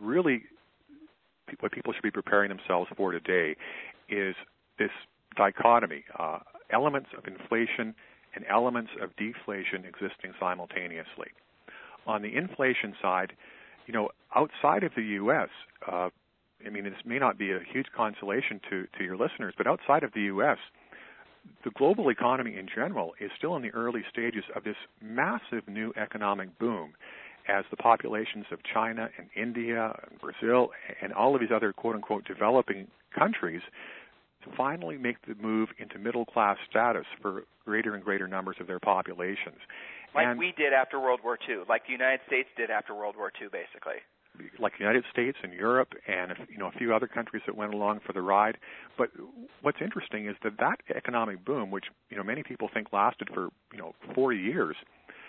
people should be preparing themselves for today, is this dichotomy, elements of inflation and elements of deflation existing simultaneously. On the inflation side, outside of the U.S., this may not be a huge consolation to your listeners, but outside of the U.S., the global economy in general is still in the early stages of this massive new economic boom as the populations of China and India and Brazil and all of these other quote-unquote developing countries finally make the move into middle-class status for greater and greater numbers of their populations. Like we did after World War II, like the United States did after World War II, basically. Like the United States and Europe and a few other countries that went along for the ride. But what's interesting is that economic boom, which many people think lasted for 4 years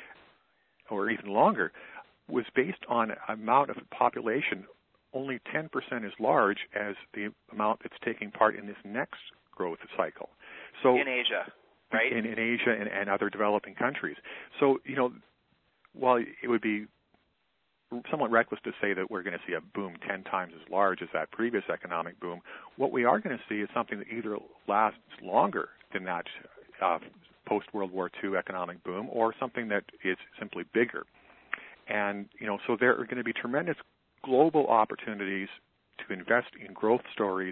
or even longer, was based on an amount of population only 10% as large as the amount that's taking part in this next growth cycle. So in Asia, right? In Asia and other developing countries. So, while it would be somewhat reckless to say that we're going to see a boom 10 times as large as that previous economic boom, what we are going to see is something that either lasts longer than that post-World War II economic boom, or something that is simply bigger. And, so there are going to be tremendous global opportunities to invest in growth stories,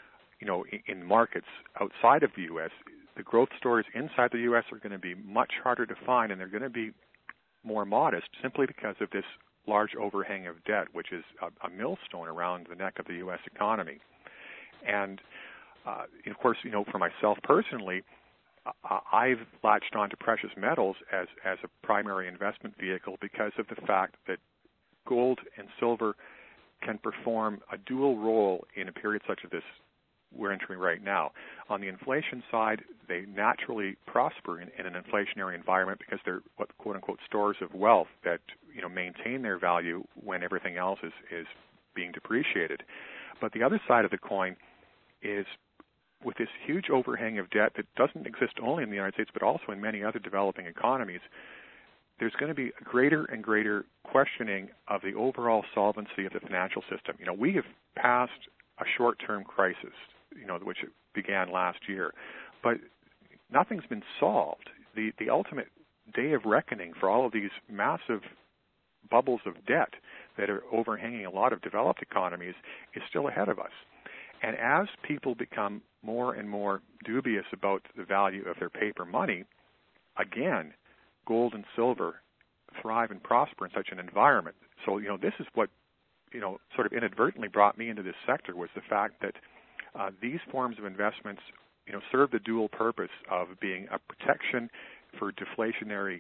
in markets outside of the U.S. The growth stories inside the U.S. are going to be much harder to find, and they're going to be more modest simply because of this large overhang of debt, which is a millstone around the neck of the U.S. economy. And, of course, for myself personally, I've latched on to precious metals as a primary investment vehicle because of the fact that gold and silver can perform a dual role in a period such as this we're entering right now. On the inflation side, they naturally prosper in an inflationary environment because they're what quote-unquote stores of wealth that maintain their value when everything else is being depreciated. But the other side of the coin is, with this huge overhang of debt that doesn't exist only in the United States but also in many other developing economies, there's going to be a greater and greater questioning of the overall solvency of the financial system. We have passed a short-term crisis, which began last year, but nothing's been solved. The ultimate day of reckoning for all of these massive bubbles of debt that are overhanging a lot of developed economies is still ahead of us. And as people become more and more dubious about the value of their paper money, again, gold and silver thrive and prosper in such an environment. So, this is what, sort of inadvertently brought me into this sector, was the fact that These forms of investments, serve the dual purpose of being a protection for deflationary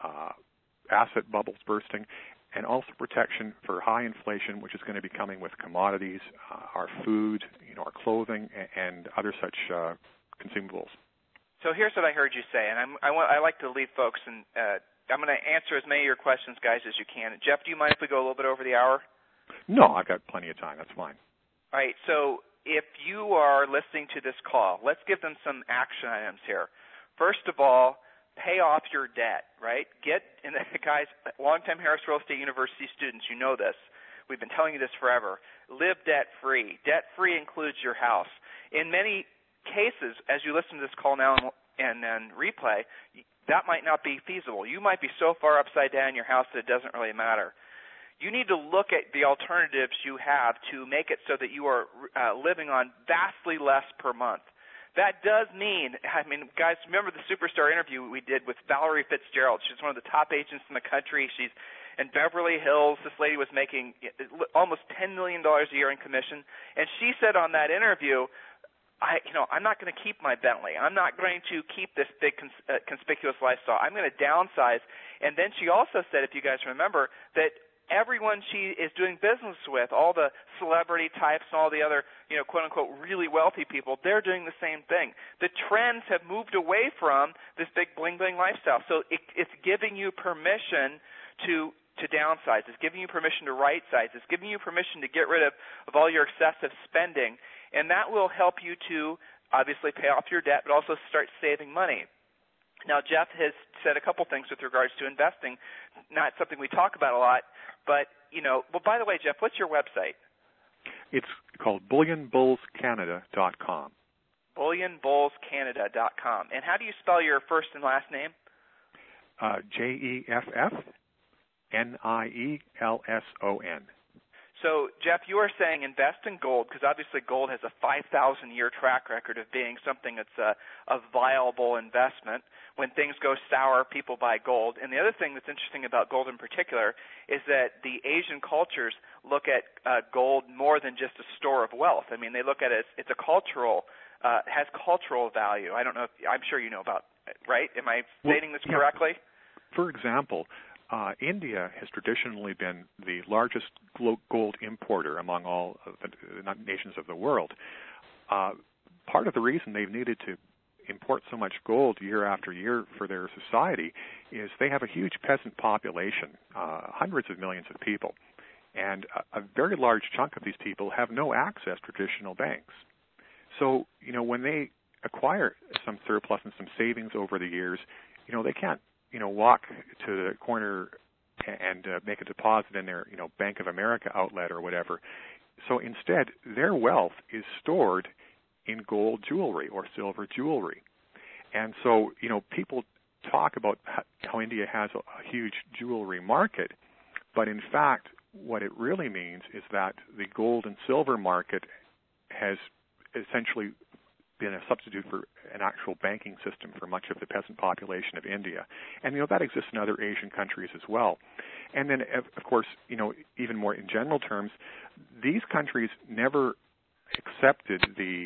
asset bubbles bursting, and also protection for high inflation, which is going to be coming with commodities, our food, our clothing, and other such consumables. So here's what I heard you say, and I like to leave folks, and I'm going to answer as many of your questions, guys, as you can. Jeff, do you mind if we go a little bit over the hour? No, I've got plenty of time. That's fine. All right, so if you are listening to this call, let's give them some action items here. First of all, pay off your debt, right? Guys, longtime Harris Real Estate University students, you know this. We've been telling you this forever. Live debt-free. Debt-free includes your house. In many cases, as you listen to this call now and replay, that might not be feasible. You might be so far upside down in your house that it doesn't really matter. You need to look at the alternatives you have to make it so that you are living on vastly less per month. That does mean, guys, remember the Superstar interview we did with Valerie Fitzgerald. She's one of the top agents in the country. She's in Beverly Hills. This lady was making almost $10 million a year in commission. And she said on that interview, I'm not going to keep my Bentley. I'm not going to keep this big conspicuous lifestyle. I'm going to downsize. And then she also said, if you guys remember, that everyone she is doing business with, all the celebrity types and all the other, quote-unquote, really wealthy people, they're doing the same thing. The trends have moved away from this big bling-bling lifestyle. So it's giving you permission to downsize. It's giving you permission to right-size. It's giving you permission to get rid of all your excessive spending. And that will help you to obviously pay off your debt, but also start saving money. Now, Jeff has said a couple things with regards to investing, not something we talk about a lot, but, by the way, Jeff, what's your website? It's called BullionBullsCanada.com. BullionBullsCanada.com. And how do you spell your first and last name? JEFFNIELSON. So, Jeff, you are saying invest in gold because obviously gold has a 5,000-year track record of being something that's a viable investment. When things go sour, people buy gold. And the other thing that's interesting about gold in particular is that the Asian cultures look at gold more than just a store of wealth. They look at it as it's a cultural, has cultural value. I don't know I'm sure you know about it, right? Am I stating this correctly? For example, India has traditionally been the largest gold importer among all of the nations of the world. Part of the reason they've needed to import so much gold year after year for their society is they have a huge peasant population, hundreds of millions of people, and a very large chunk of these people have no access to traditional banks. So, when they acquire some surplus and some savings over the years, they can't walk to the corner and make a deposit in their, Bank of America outlet or whatever. So instead, their wealth is stored in gold jewelry or silver jewelry. And so, people talk about how India has a huge jewelry market, but in fact, what it really means is that the gold and silver market has essentially been a substitute for an actual banking system for much of the peasant population of India. And, that exists in other Asian countries as well. And then, of course, even more in general terms, these countries never accepted the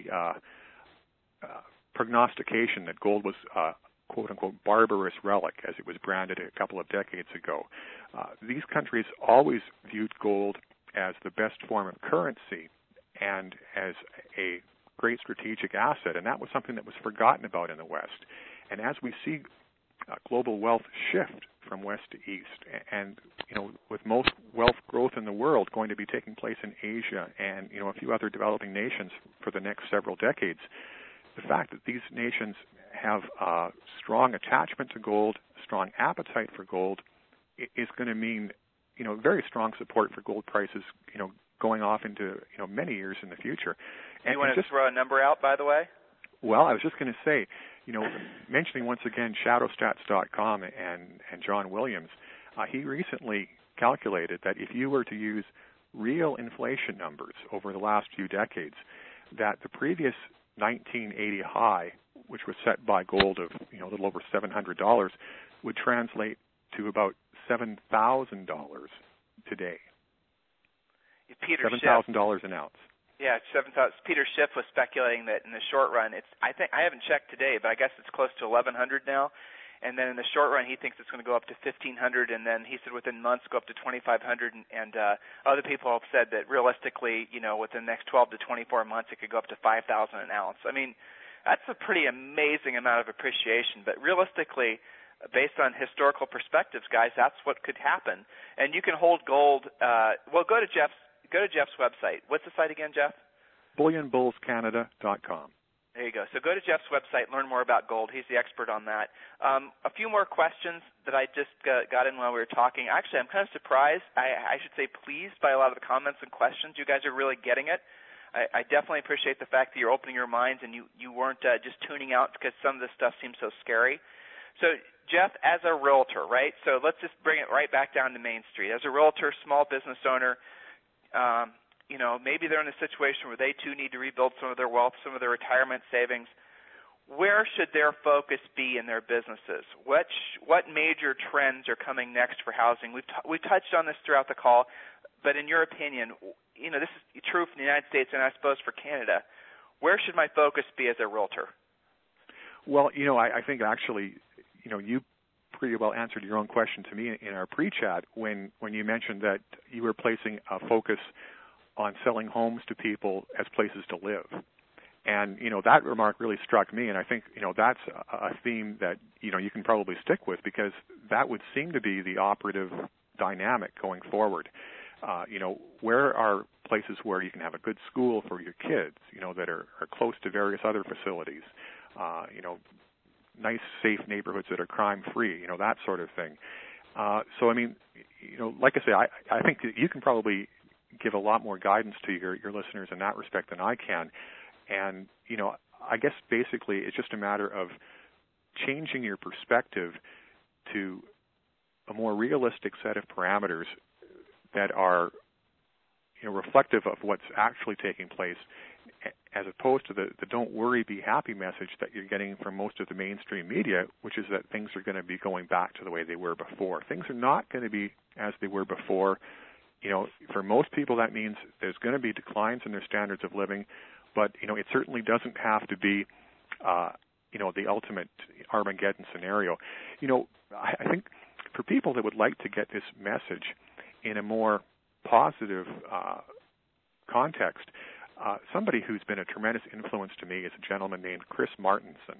prognostication that gold was a quote-unquote barbarous relic, as it was branded a couple of decades ago. These countries always viewed gold as the best form of currency and as a great strategic asset, and that was something that was forgotten about in the West. And as we see global wealth shift from west to east, and with most wealth growth in the world going to be taking place in Asia and a few other developing nations for the next several decades, the fact that these nations have a strong attachment to gold, strong appetite for gold, is going to mean very strong support for gold prices going off into many years in the future. And you want to throw a number out, by the way? Well, I was just going to say, mentioning once again shadowstats.com and John Williams, he recently calculated that if you were to use real inflation numbers over the last few decades, that the previous 1980 high, which was set by gold of a little over $700, would translate to about $7,000 today. Peter $7,000 an ounce. Yeah, 7,000. Peter Schiff was speculating that in the short run, I haven't checked today, but I guess it's close to 1,100 now. And then in the short run, he thinks it's going to go up to 1,500, and then he said within months go up to 2,500. And other people have said that realistically, within the next 12 to 24 months, it could go up to 5,000 an ounce. I mean, that's a pretty amazing amount of appreciation. But realistically, based on historical perspectives, guys, that's what could happen. And you can hold gold. Go to Jeff's website. What's the site again, Jeff? BullionBullsCanada.com. There you go. So go to Jeff's website, learn more about gold. He's the expert on that. A few more questions that I just got in while we were talking. Actually, I'm kind of surprised. I should say pleased by a lot of the comments and questions. You guys are really getting it. I definitely appreciate the fact that you're opening your minds and you weren't just tuning out because some of this stuff seems so scary. So, Jeff, as a realtor, right? So let's just bring it right back down to Main Street. As a realtor, small business owner, maybe they're in a situation where they too need to rebuild some of their wealth, some of their retirement savings. Where should their focus be in their businesses? What major trends are coming next for housing? We've touched on this throughout the call, but in your opinion, this is true for the United States and I suppose for Canada. Where should my focus be as a realtor? Well, I think actually, you pretty well answered your own question to me in our pre-chat when you mentioned that you were placing a focus on selling homes to people as places to live. And, that remark really struck me, and I think, that's a theme that, you can probably stick with because that would seem to be the operative dynamic going forward. Where are places where you can have a good school for your kids, that are close to various other facilities, nice, safe neighborhoods that are crime-free, that sort of thing. So, I mean, like I say, I think that you can probably give a lot more guidance to your listeners in that respect than I can. And, I guess basically it's just a matter of changing your perspective to a more realistic set of parameters that are, reflective of what's actually taking place, as opposed to the don't worry, be happy message that you're getting from most of the mainstream media, which is that things are going to be going back to the way they were before. Things are not going to be as they were before. For most people, that means there's going to be declines in their standards of living, but, it certainly doesn't have to be, the ultimate Armageddon scenario. I think for people that would like to get this message in a more positive context, somebody who's been a tremendous influence to me is a gentleman named Chris Martenson.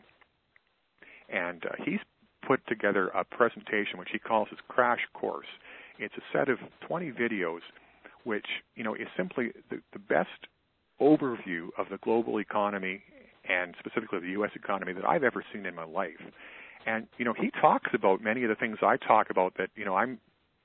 And he's put together a presentation which he calls his Crash Course. It's a set of 20 videos which, is simply the best overview of the global economy and specifically the U.S. economy that I've ever seen in my life. And, he talks about many of the things I talk about that, I'm,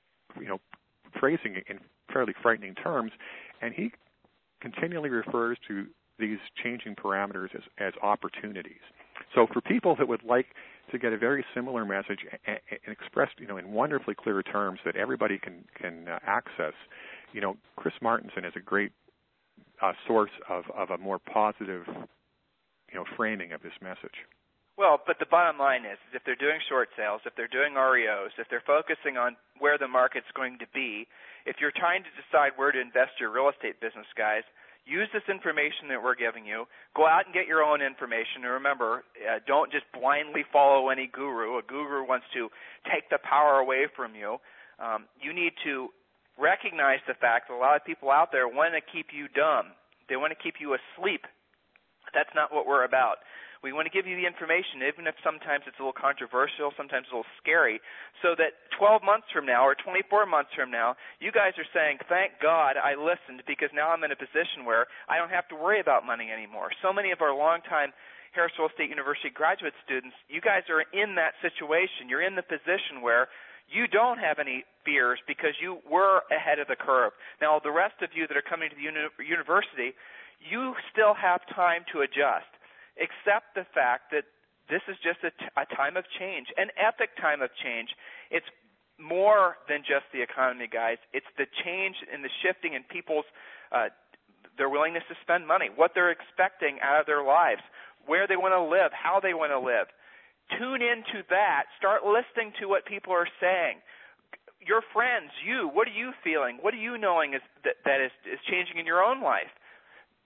phrasing in fairly frightening terms, and he continually refers to these changing parameters as opportunities. So for people that would like to get a very similar message and expressed, in wonderfully clear terms that everybody can access, Chris Martenson is a great source of a more positive, framing of this message. Well, but the bottom line is if they're doing short sales, if they're doing REOs, if they're focusing on where the market's going to be, if you're trying to decide where to invest your real estate business, guys, use this information that we're giving you. Go out and get your own information. And remember, don't just blindly follow any guru. A guru wants to take the power away from you. You need to recognize the fact that a lot of people out there want to keep you dumb. They want to keep you asleep. That's not what we're about. We want to give you the information, even if sometimes it's a little controversial, sometimes a little scary, so that 12 months from now or 24 months from now, you guys are saying, thank God I listened because now I'm in a position where I don't have to worry about money anymore. So many of our longtime Harris-Wills State University graduate students, you guys are in that situation. You're in the position where you don't have any fears because you were ahead of the curve. Now, the rest of you that are coming to the university, you still have time to adjust. Accept the fact that this is just a time of change, an epic time of change. It's more than just the economy, guys. It's the change in the shifting in people's their willingness to spend money, what they're expecting out of their lives, where they want to live, how they want to live. Tune into that. Start listening to what people are saying. Your friends, you, what are you feeling? What are you knowing that is changing in your own life?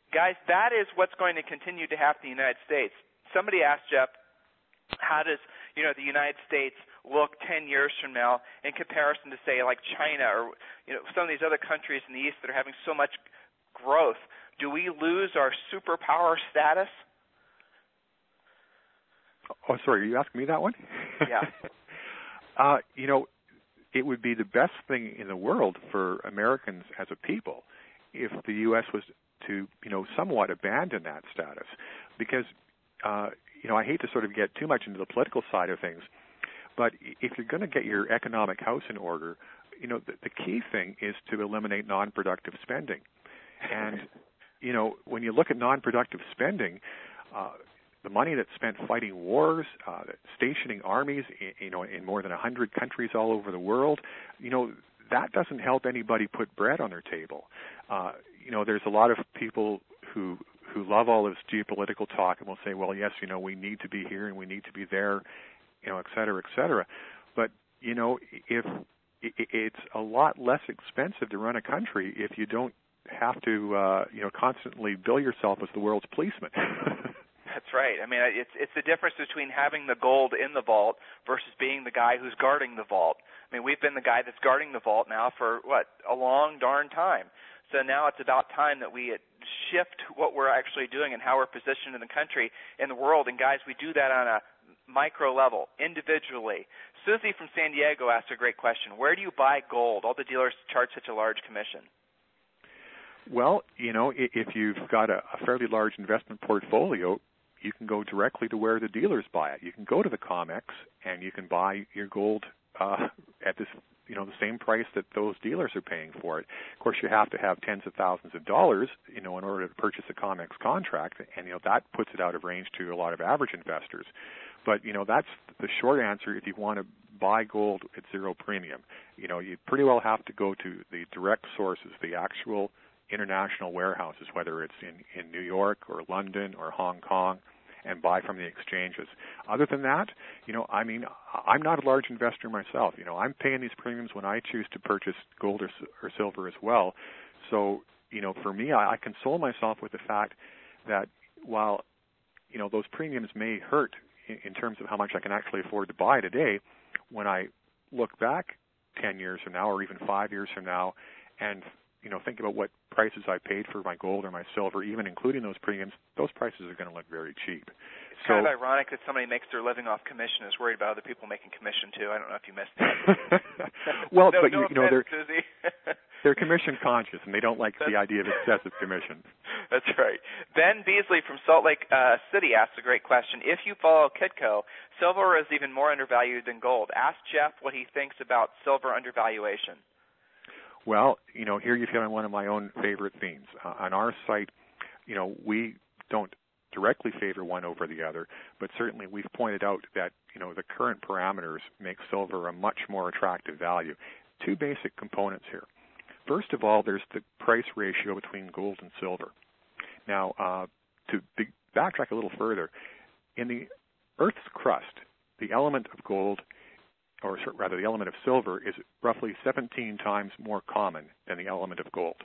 guys, that is what's going to continue to happen in the United States. Somebody asked Jeff, how does the United States look 10 years from now in comparison to, say, like China or some of these other countries in the East that are having so much growth? Do we lose our superpower status? Oh, sorry, are you asking me that one? Yeah. It would be the best thing in the world for Americans as a people if the U.S. was to, somewhat abandon that status. Because, I hate to sort of get too much into the political side of things, but if you're going to get your economic house in order, the key thing is to eliminate non-productive spending. And, when you look at non-productive spending, the money that's spent fighting wars, stationing armies, in more than 100 countries all over the world, that doesn't help anybody put bread on their table. There's a lot of people who love all this geopolitical talk and will say, well, yes, we need to be here and we need to be there, et cetera, et cetera. But, if it's a lot less expensive to run a country if you don't have to, constantly bill yourself as the world's policeman. That's right. I mean, it's the difference between having the gold in the vault versus being the guy who's guarding the vault. I mean, we've been the guy that's guarding the vault now for, a long darn time. So now it's about time that we shift what we're actually doing and how we're positioned in the country, in the world. And, guys, we do that on a micro level, individually. Susie from San Diego asked a great question. Where do you buy gold? All the dealers charge such a large commission. Well, if you've got a fairly large investment portfolio, you can go directly to where the dealers buy it. You can go to the COMEX and you can buy your gold at this, the same price that those dealers are paying for it. Of course, you have to have tens of thousands of dollars, in order to purchase a COMEX contract, and that puts it out of range to a lot of average investors. But that's the short answer. If you want to buy gold at zero premium, you pretty well have to go to the direct sources, the actual international warehouses, whether it's in New York or London or Hong Kong, and buy from the exchanges. Other than that, I'm not a large investor myself. I'm paying these premiums when I choose to purchase gold or silver as well. So, for me, I console myself with the fact that while, those premiums may hurt in terms of how much I can actually afford to buy today, when I look back 10 years from now or even 5 years from now and think about what prices I paid for my gold or my silver, even including those premiums, those prices are going to look very cheap. It's kind of ironic that somebody makes their living off commission is worried about other people making commission too. I don't know if you missed that. Well, no, but no offense, they're commission conscious and they don't like the idea of excessive commission. That's right. Ben Beasley from Salt Lake City asked a great question. If you follow Kitco, silver is even more undervalued than gold. Ask Jeff what he thinks about silver undervaluation. Well, here you've hit on one of my own favorite themes. On our site, we don't directly favor one over the other, but certainly we've pointed out that, the current parameters make silver a much more attractive value. Two basic components here. First of all, there's the price ratio between gold and silver. Now, to backtrack a little further, in the Earth's crust, the element of gold, or rather the element of silver, is roughly 17 times more common than the element of gold.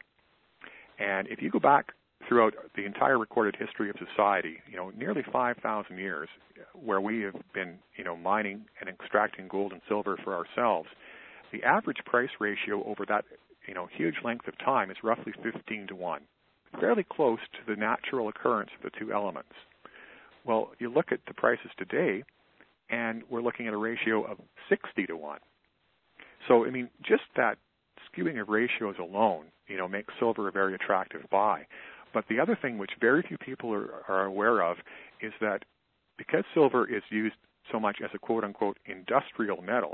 And if you go back throughout the entire recorded history of society, nearly 5,000 years, where we have been, mining and extracting gold and silver for ourselves, the average price ratio over that, huge length of time is roughly 15 to 1, fairly close to the natural occurrence of the two elements. Well, you look at the prices today, and we're looking at a ratio of 60 to 1. So, just that skewing of ratios alone, makes silver a very attractive buy. But the other thing which very few people are aware of is that because silver is used so much as a quote-unquote industrial metal,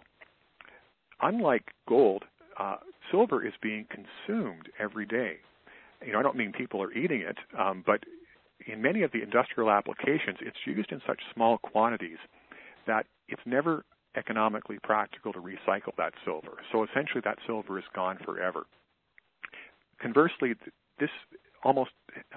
unlike gold, silver is being consumed every day. I don't mean people are eating it, but in many of the industrial applications, it's used in such small quantities that it's never economically practical to recycle that silver. So essentially that silver is gone forever. Conversely, this almost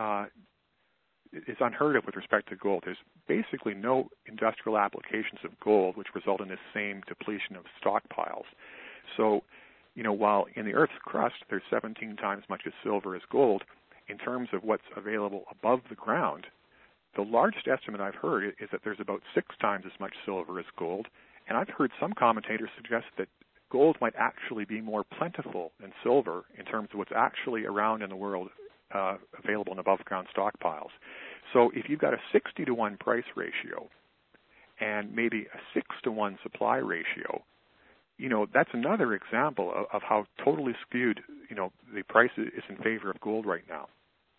is unheard of with respect to gold. There's basically no industrial applications of gold which result in this same depletion of stockpiles. So, while in the Earth's crust there's 17 times as much as silver as gold, in terms of what's available above the ground, the largest estimate I've heard is that there's about 6 times as much silver as gold, and I've heard some commentators suggest that gold might actually be more plentiful than silver in terms of what's actually around in the world available in above-ground stockpiles. So if you've got a 60-to-1 price ratio and maybe a 6-to-1 supply ratio, that's another example of how totally skewed, the price is in favor of gold right now.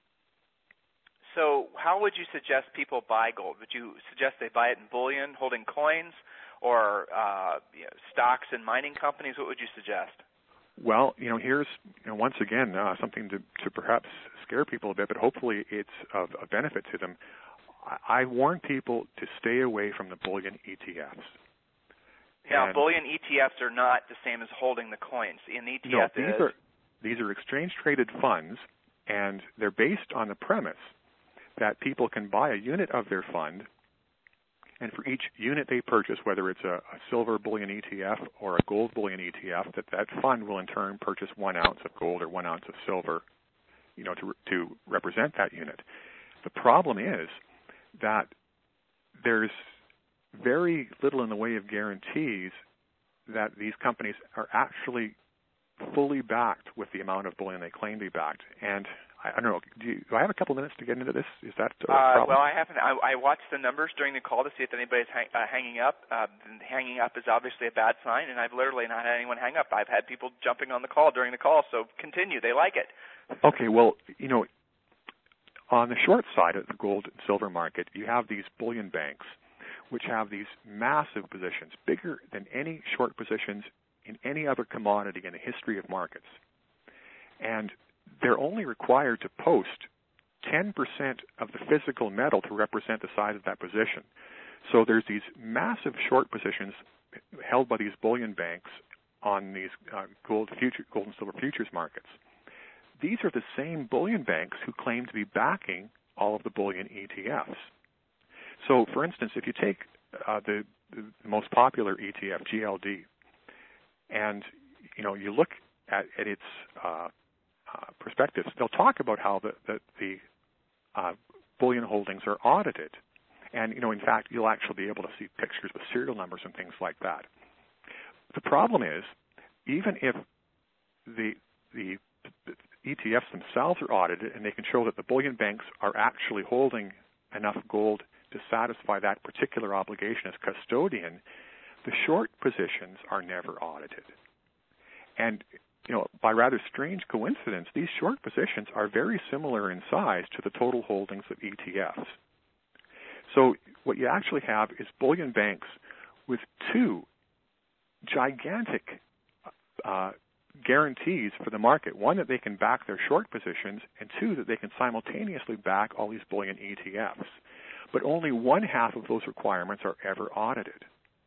So how would you suggest people buy gold? Would you suggest they buy it in bullion, holding coins, or stocks and mining companies? What would you suggest? Well, here's once again something to perhaps scare people a bit, but hopefully it's of a benefit to them. I warn people to stay away from the bullion ETFs. Now, bullion ETFs are not the same as holding the coins. An ETF these are exchange-traded funds, and they're based on the premise that people can buy a unit of their fund, and for each unit they purchase, whether it's a silver bullion ETF or a gold bullion ETF, that fund will in turn purchase 1 ounce of gold or 1 ounce of silver, to represent that unit. The problem is that there's very little in the way of guarantees that these companies are actually fully backed with the amount of bullion they claim to be backed. And I don't know, do I have a couple minutes to get into this? Is that a problem? Well, I haven't. I watched the numbers during the call to see if anybody's hanging up. Hanging up is obviously a bad sign, and I've literally not had anyone hang up. I've had people jumping on the call during the call, so continue. They like it. Okay, well, on the short side of the gold and silver market, you have these bullion banks, which have these massive positions, bigger than any short positions in any other commodity in the history of markets. And they're only required to post 10% of the physical metal to represent the size of that position. So there's these massive short positions held by these bullion banks on these gold and silver futures markets. These are the same bullion banks who claim to be backing all of the bullion ETFs. So, for instance, if you take the most popular ETF, GLD, and you look at its perspectives, they'll talk about how the bullion holdings are audited, and in fact, you'll actually be able to see pictures with serial numbers and things like that. The problem is, even if the ETFs themselves are audited and they can show that the bullion banks are actually holding enough gold to satisfy that particular obligation as custodian, the short positions are never audited. And, by rather strange coincidence, these short positions are very similar in size to the total holdings of ETFs. So what you actually have is bullion banks with 2 gigantic guarantees for the market. 1, that they can back their short positions, and 2, that they can simultaneously back all these bullion ETFs. But only 1/2 of those requirements are ever audited.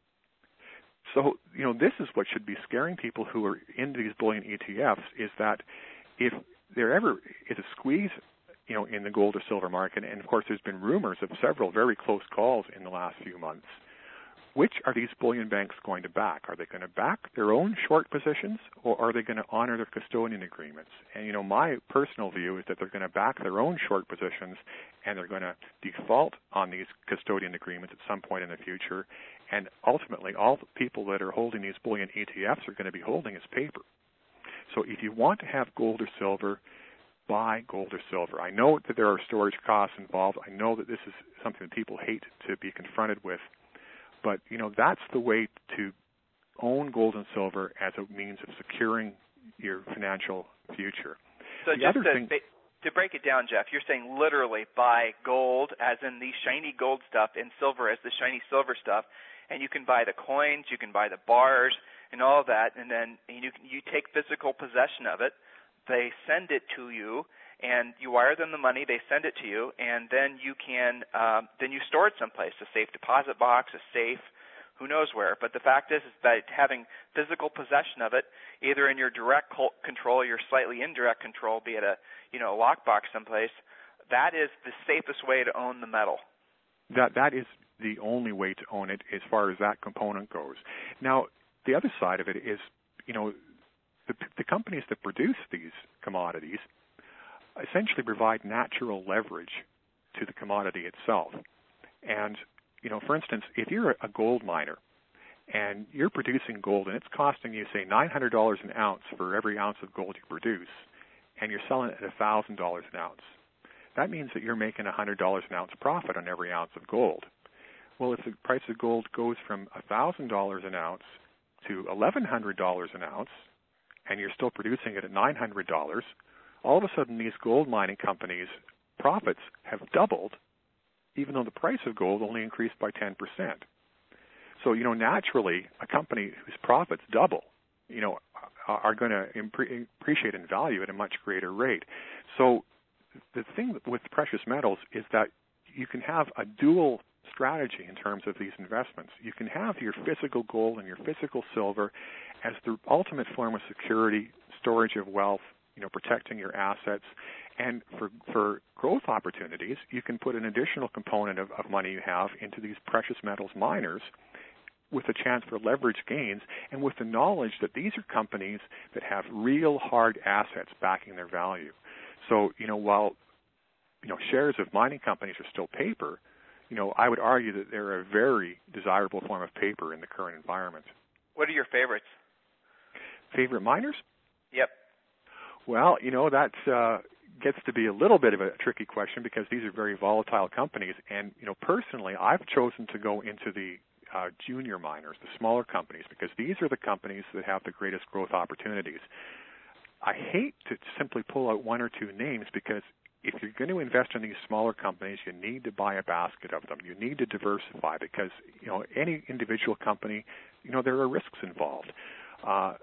So, this is what should be scaring people who are into these bullion ETFs, is that if there ever is a squeeze, in the gold or silver market, and of course there's been rumors of several very close calls in the last few months, which are these bullion banks going to back? Are they going to back their own short positions, or are they going to honor their custodian agreements? And, my personal view is that they're going to back their own short positions, and they're going to default on these custodian agreements at some point in the future. And ultimately, all the people that are holding these bullion ETFs are going to be holding is paper. So if you want to have gold or silver, buy gold or silver. I know that there are storage costs involved. I know that this is something that people hate to be confronted with. But, that's the way to own gold and silver as a means of securing your financial future. So to break it down, Jeff, you're saying literally buy gold as in the shiny gold stuff and silver as the shiny silver stuff, and you can buy the coins, you can buy the bars and all of that, and then you take physical possession of it. They send it to you, and you wire them the money, they send it to you, and then you can then you store it someplace, a safe deposit box, a safe, who knows where. But the fact is that having physical possession of it, either in your direct control or your slightly indirect control, be it a lockbox someplace, that is the safest way to own the metal. That is the only way to own it as far as that component goes. Now, the other side of it is, the companies that produce these commodities essentially provide natural leverage to the commodity itself. And, for instance, if you're a gold miner and you're producing gold and it's costing you, say, $900 an ounce for every ounce of gold you produce, and you're selling it at $1,000 an ounce, that means that you're making $100 an ounce profit on every ounce of gold. Well, if the price of gold goes from $1,000 an ounce to $1,100 an ounce, and you're still producing it at $900, all of a sudden these gold mining companies' profits have doubled, even though the price of gold only increased by 10%. So, naturally, a company whose profits double, are going to appreciate in value at a much greater rate. So the thing with precious metals is that you can have a dual strategy in terms of these investments. You can have your physical gold and your physical silver as the ultimate form of security, storage of wealth, protecting your assets. And for growth opportunities, you can put an additional component of money you have into these precious metals miners with a chance for leverage gains and with the knowledge that these are companies that have real hard assets backing their value. So, while, shares of mining companies are still paper, I would argue that they're a very desirable form of paper in the current environment. What are your favorites? Favorite miners? Yep. Well, that gets to be a little bit of a tricky question because these are very volatile companies. And, personally, I've chosen to go into the junior miners, the smaller companies, because these are the companies that have the greatest growth opportunities. I hate to simply pull out one or two names because if you're going to invest in these smaller companies, you need to buy a basket of them. You need to diversify because, any individual company, there are risks involved. I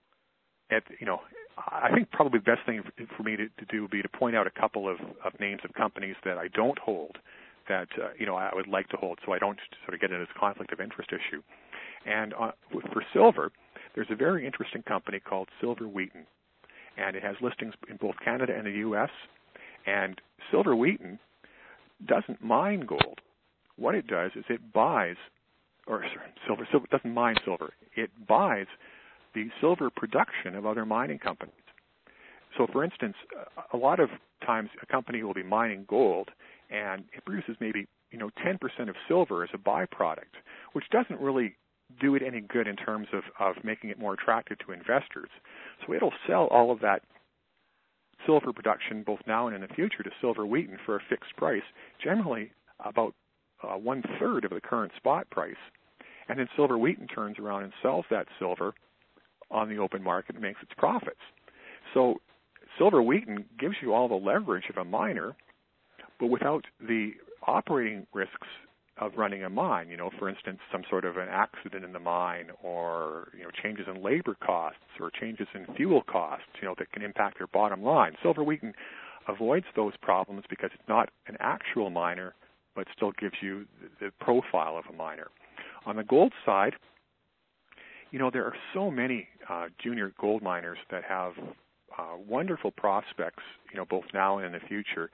think probably the best thing for me to do would be to point out a couple of names of companies that I don't hold that, I would like to hold so I don't sort of get into this conflict of interest issue. And for silver, there's a very interesting company called Silver Wheaton, and it has listings in both Canada and the U.S., and Silver Wheaton doesn't mine gold. What it does is it buys, silver doesn't mine silver. It buys the silver production of other mining companies. So, for instance, a lot of times a company will be mining gold, and it produces maybe 10% of silver as a byproduct, which doesn't really do it any good in terms of making it more attractive to investors. So it'll sell all of that silver production both now and in the future to Silver Wheaton for a fixed price, generally about 1/3 of the current spot price. And then Silver Wheaton turns around and sells that silver on the open market and makes its profits. So Silver Wheaton gives you all the leverage of a miner, but without the operating risks of running a mine. For instance, some sort of an accident in the mine, or changes in labor costs, or changes in fuel costs, that can impact their bottom line. Silver Wheaton avoids those problems because it's not an actual miner, but still gives you the profile of a miner. On the gold side, there are so many junior gold miners that have wonderful prospects, both now and in the future.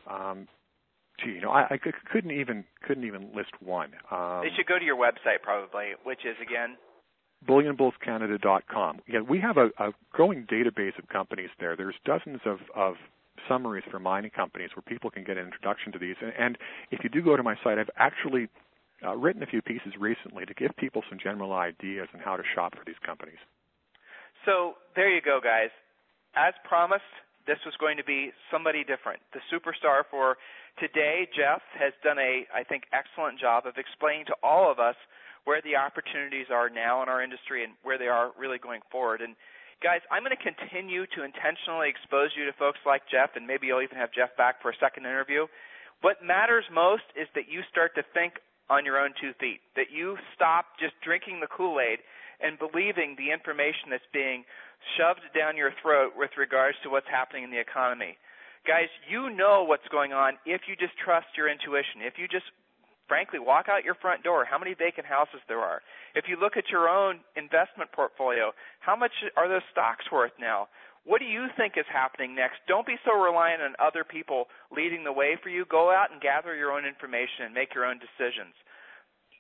I couldn't even list one. They should go to your website probably, which is again bullionbullscanada.com. Yeah, we have a growing database of companies there. There's dozens of summaries for mining companies where people can get an introduction to these. And if you do go to my site, I've actually written a few pieces recently to give people some general ideas on how to shop for these companies. So there you go, guys. As promised, this was going to be somebody different. The superstar for today, Jeff, has done I think, excellent job of explaining to all of us where the opportunities are now in our industry and where they are really going forward. And guys, I'm going to continue to intentionally expose you to folks like Jeff, and maybe you'll even have Jeff back for a second interview. What matters most is that you start to think on your own 2 feet, that you stop just drinking the Kool-Aid and believing the information that's being shoved down your throat with regards to what's happening in the economy. Guys, you know what's going on if you just trust your intuition. If you just, frankly, walk out your front door, how many vacant houses there are. If you look at your own investment portfolio, how much are those stocks worth now? What do you think is happening next? Don't be so reliant on other people leading the way for you. Go out and gather your own information and make your own decisions.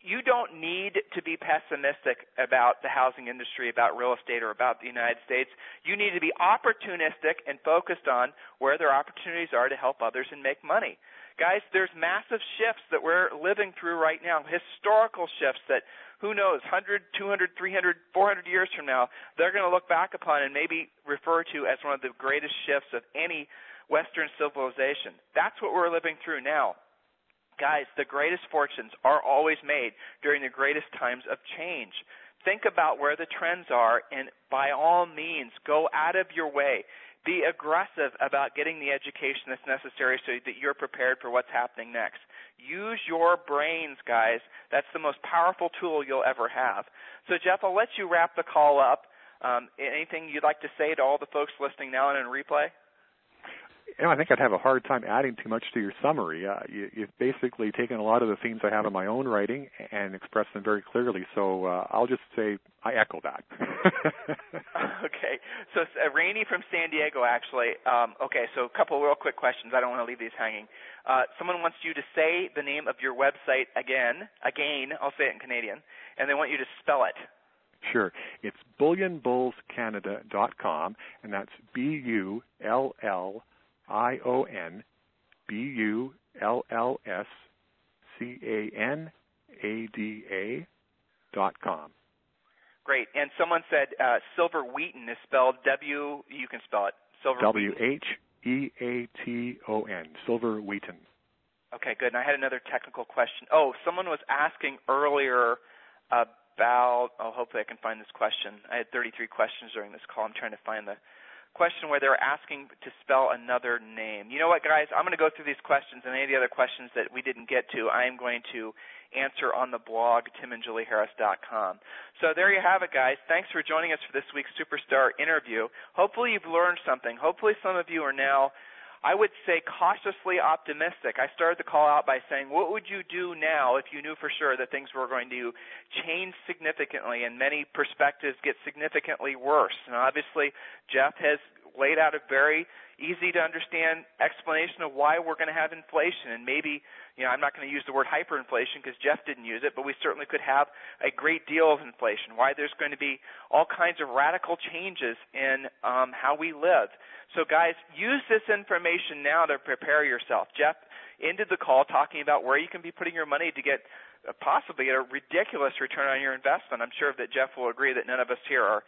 you don't need to be pessimistic about the housing industry, about real estate, or about the United States. You need to be opportunistic and focused on where their opportunities are to help others and make money. Guys, there's massive shifts that we're living through right now, historical shifts that, who knows, 100, 200, 300, 400 years from now, they're going to look back upon and maybe refer to as one of the greatest shifts of any Western civilization. That's what we're living through now. Guys, the greatest fortunes are always made during the greatest times of change. Think about where the trends are, and by all means, go out of your way. Be aggressive about getting the education that's necessary so that you're prepared for what's happening next. Use your brains, guys. That's the most powerful tool you'll ever have. So, Jeff, I'll let you wrap the call up. Anything you'd like to say to all the folks listening now and in replay? I think I'd have a hard time adding too much to your summary. You've basically taken a lot of the themes I have in my own writing and expressed them very clearly. So I'll just say I echo that. Okay. So Rainey from San Diego, actually. Okay, so a couple of real quick questions. I don't want to leave these hanging. Someone wants you to say the name of your website again. I'll say it in Canadian, and they want you to spell it. Sure. It's bullionbullscanada.com, and that's BULLSCANADA.com. Great. And someone said Silver Wheaton is spelled W. You can spell it. Silver WHEATON. Silver Wheaton. Okay, good. And I had another technical question. Oh, someone was asking earlier about, hopefully I can find this question. I had 33 questions during this call. I'm trying to find the question where they were asking to spell another name. You know what, guys? I'm going to go through these questions, and any of the other questions that we didn't get to, I am going to answer on the blog, timandjulieharris.com. So there you have it, guys. Thanks for joining us for this week's Superstar interview. Hopefully you've learned something. Hopefully some of you are now, I would say, cautiously optimistic. I started the call out by saying, what would you do now if you knew for sure that things were going to change significantly and many perspectives get significantly worse? And obviously, Jeff has laid out a very easy-to-understand explanation of why we're going to have inflation. And maybe, I'm not going to use the word hyperinflation because Jeff didn't use it, but we certainly could have a great deal of inflation, why there's going to be all kinds of radical changes in how we live. So, guys, use this information now to prepare yourself. Jeff ended the call talking about where you can be putting your money to get possibly a ridiculous return on your investment. I'm sure that Jeff will agree that none of us here are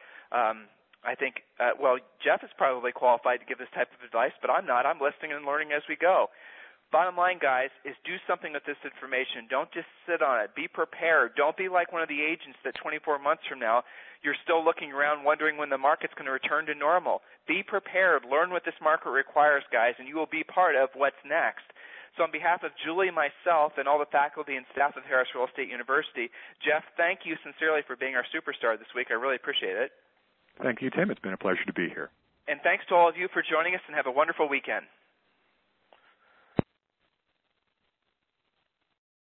Jeff is probably qualified to give this type of advice, but I'm not. I'm listening and learning as we go. Bottom line, guys, is do something with this information. Don't just sit on it. Be prepared. Don't be like one of the agents that 24 months from now you're still looking around wondering when the market's going to return to normal. Be prepared. Learn what this market requires, guys, and you will be part of what's next. So on behalf of Julie, myself, and all the faculty and staff of Harris Real Estate University, Jeff, thank you sincerely for being our superstar this week. I really appreciate it. Thank you, Tim. It's been a pleasure to be here. And thanks to all of you for joining us, and have a wonderful weekend.